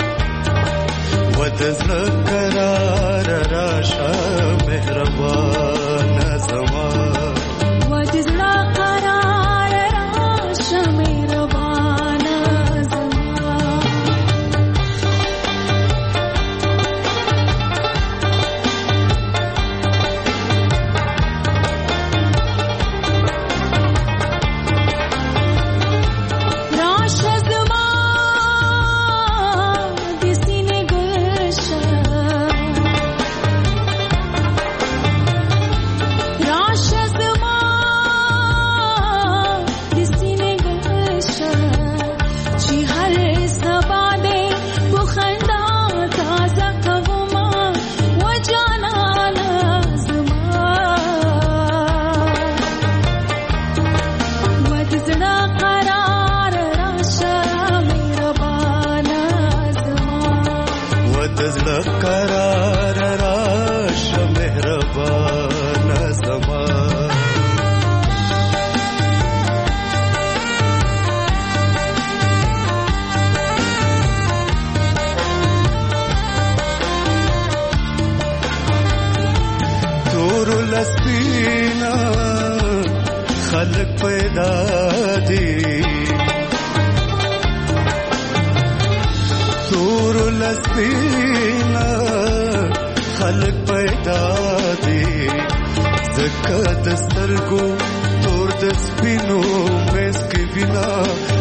ود زکرار راشا مهربان قرار راشه مهربان زما تور لسپینا خلق پیدا دی تور لسپینا خلق پیدا دی زکه د سترګو تور د سپینو مس کې وینا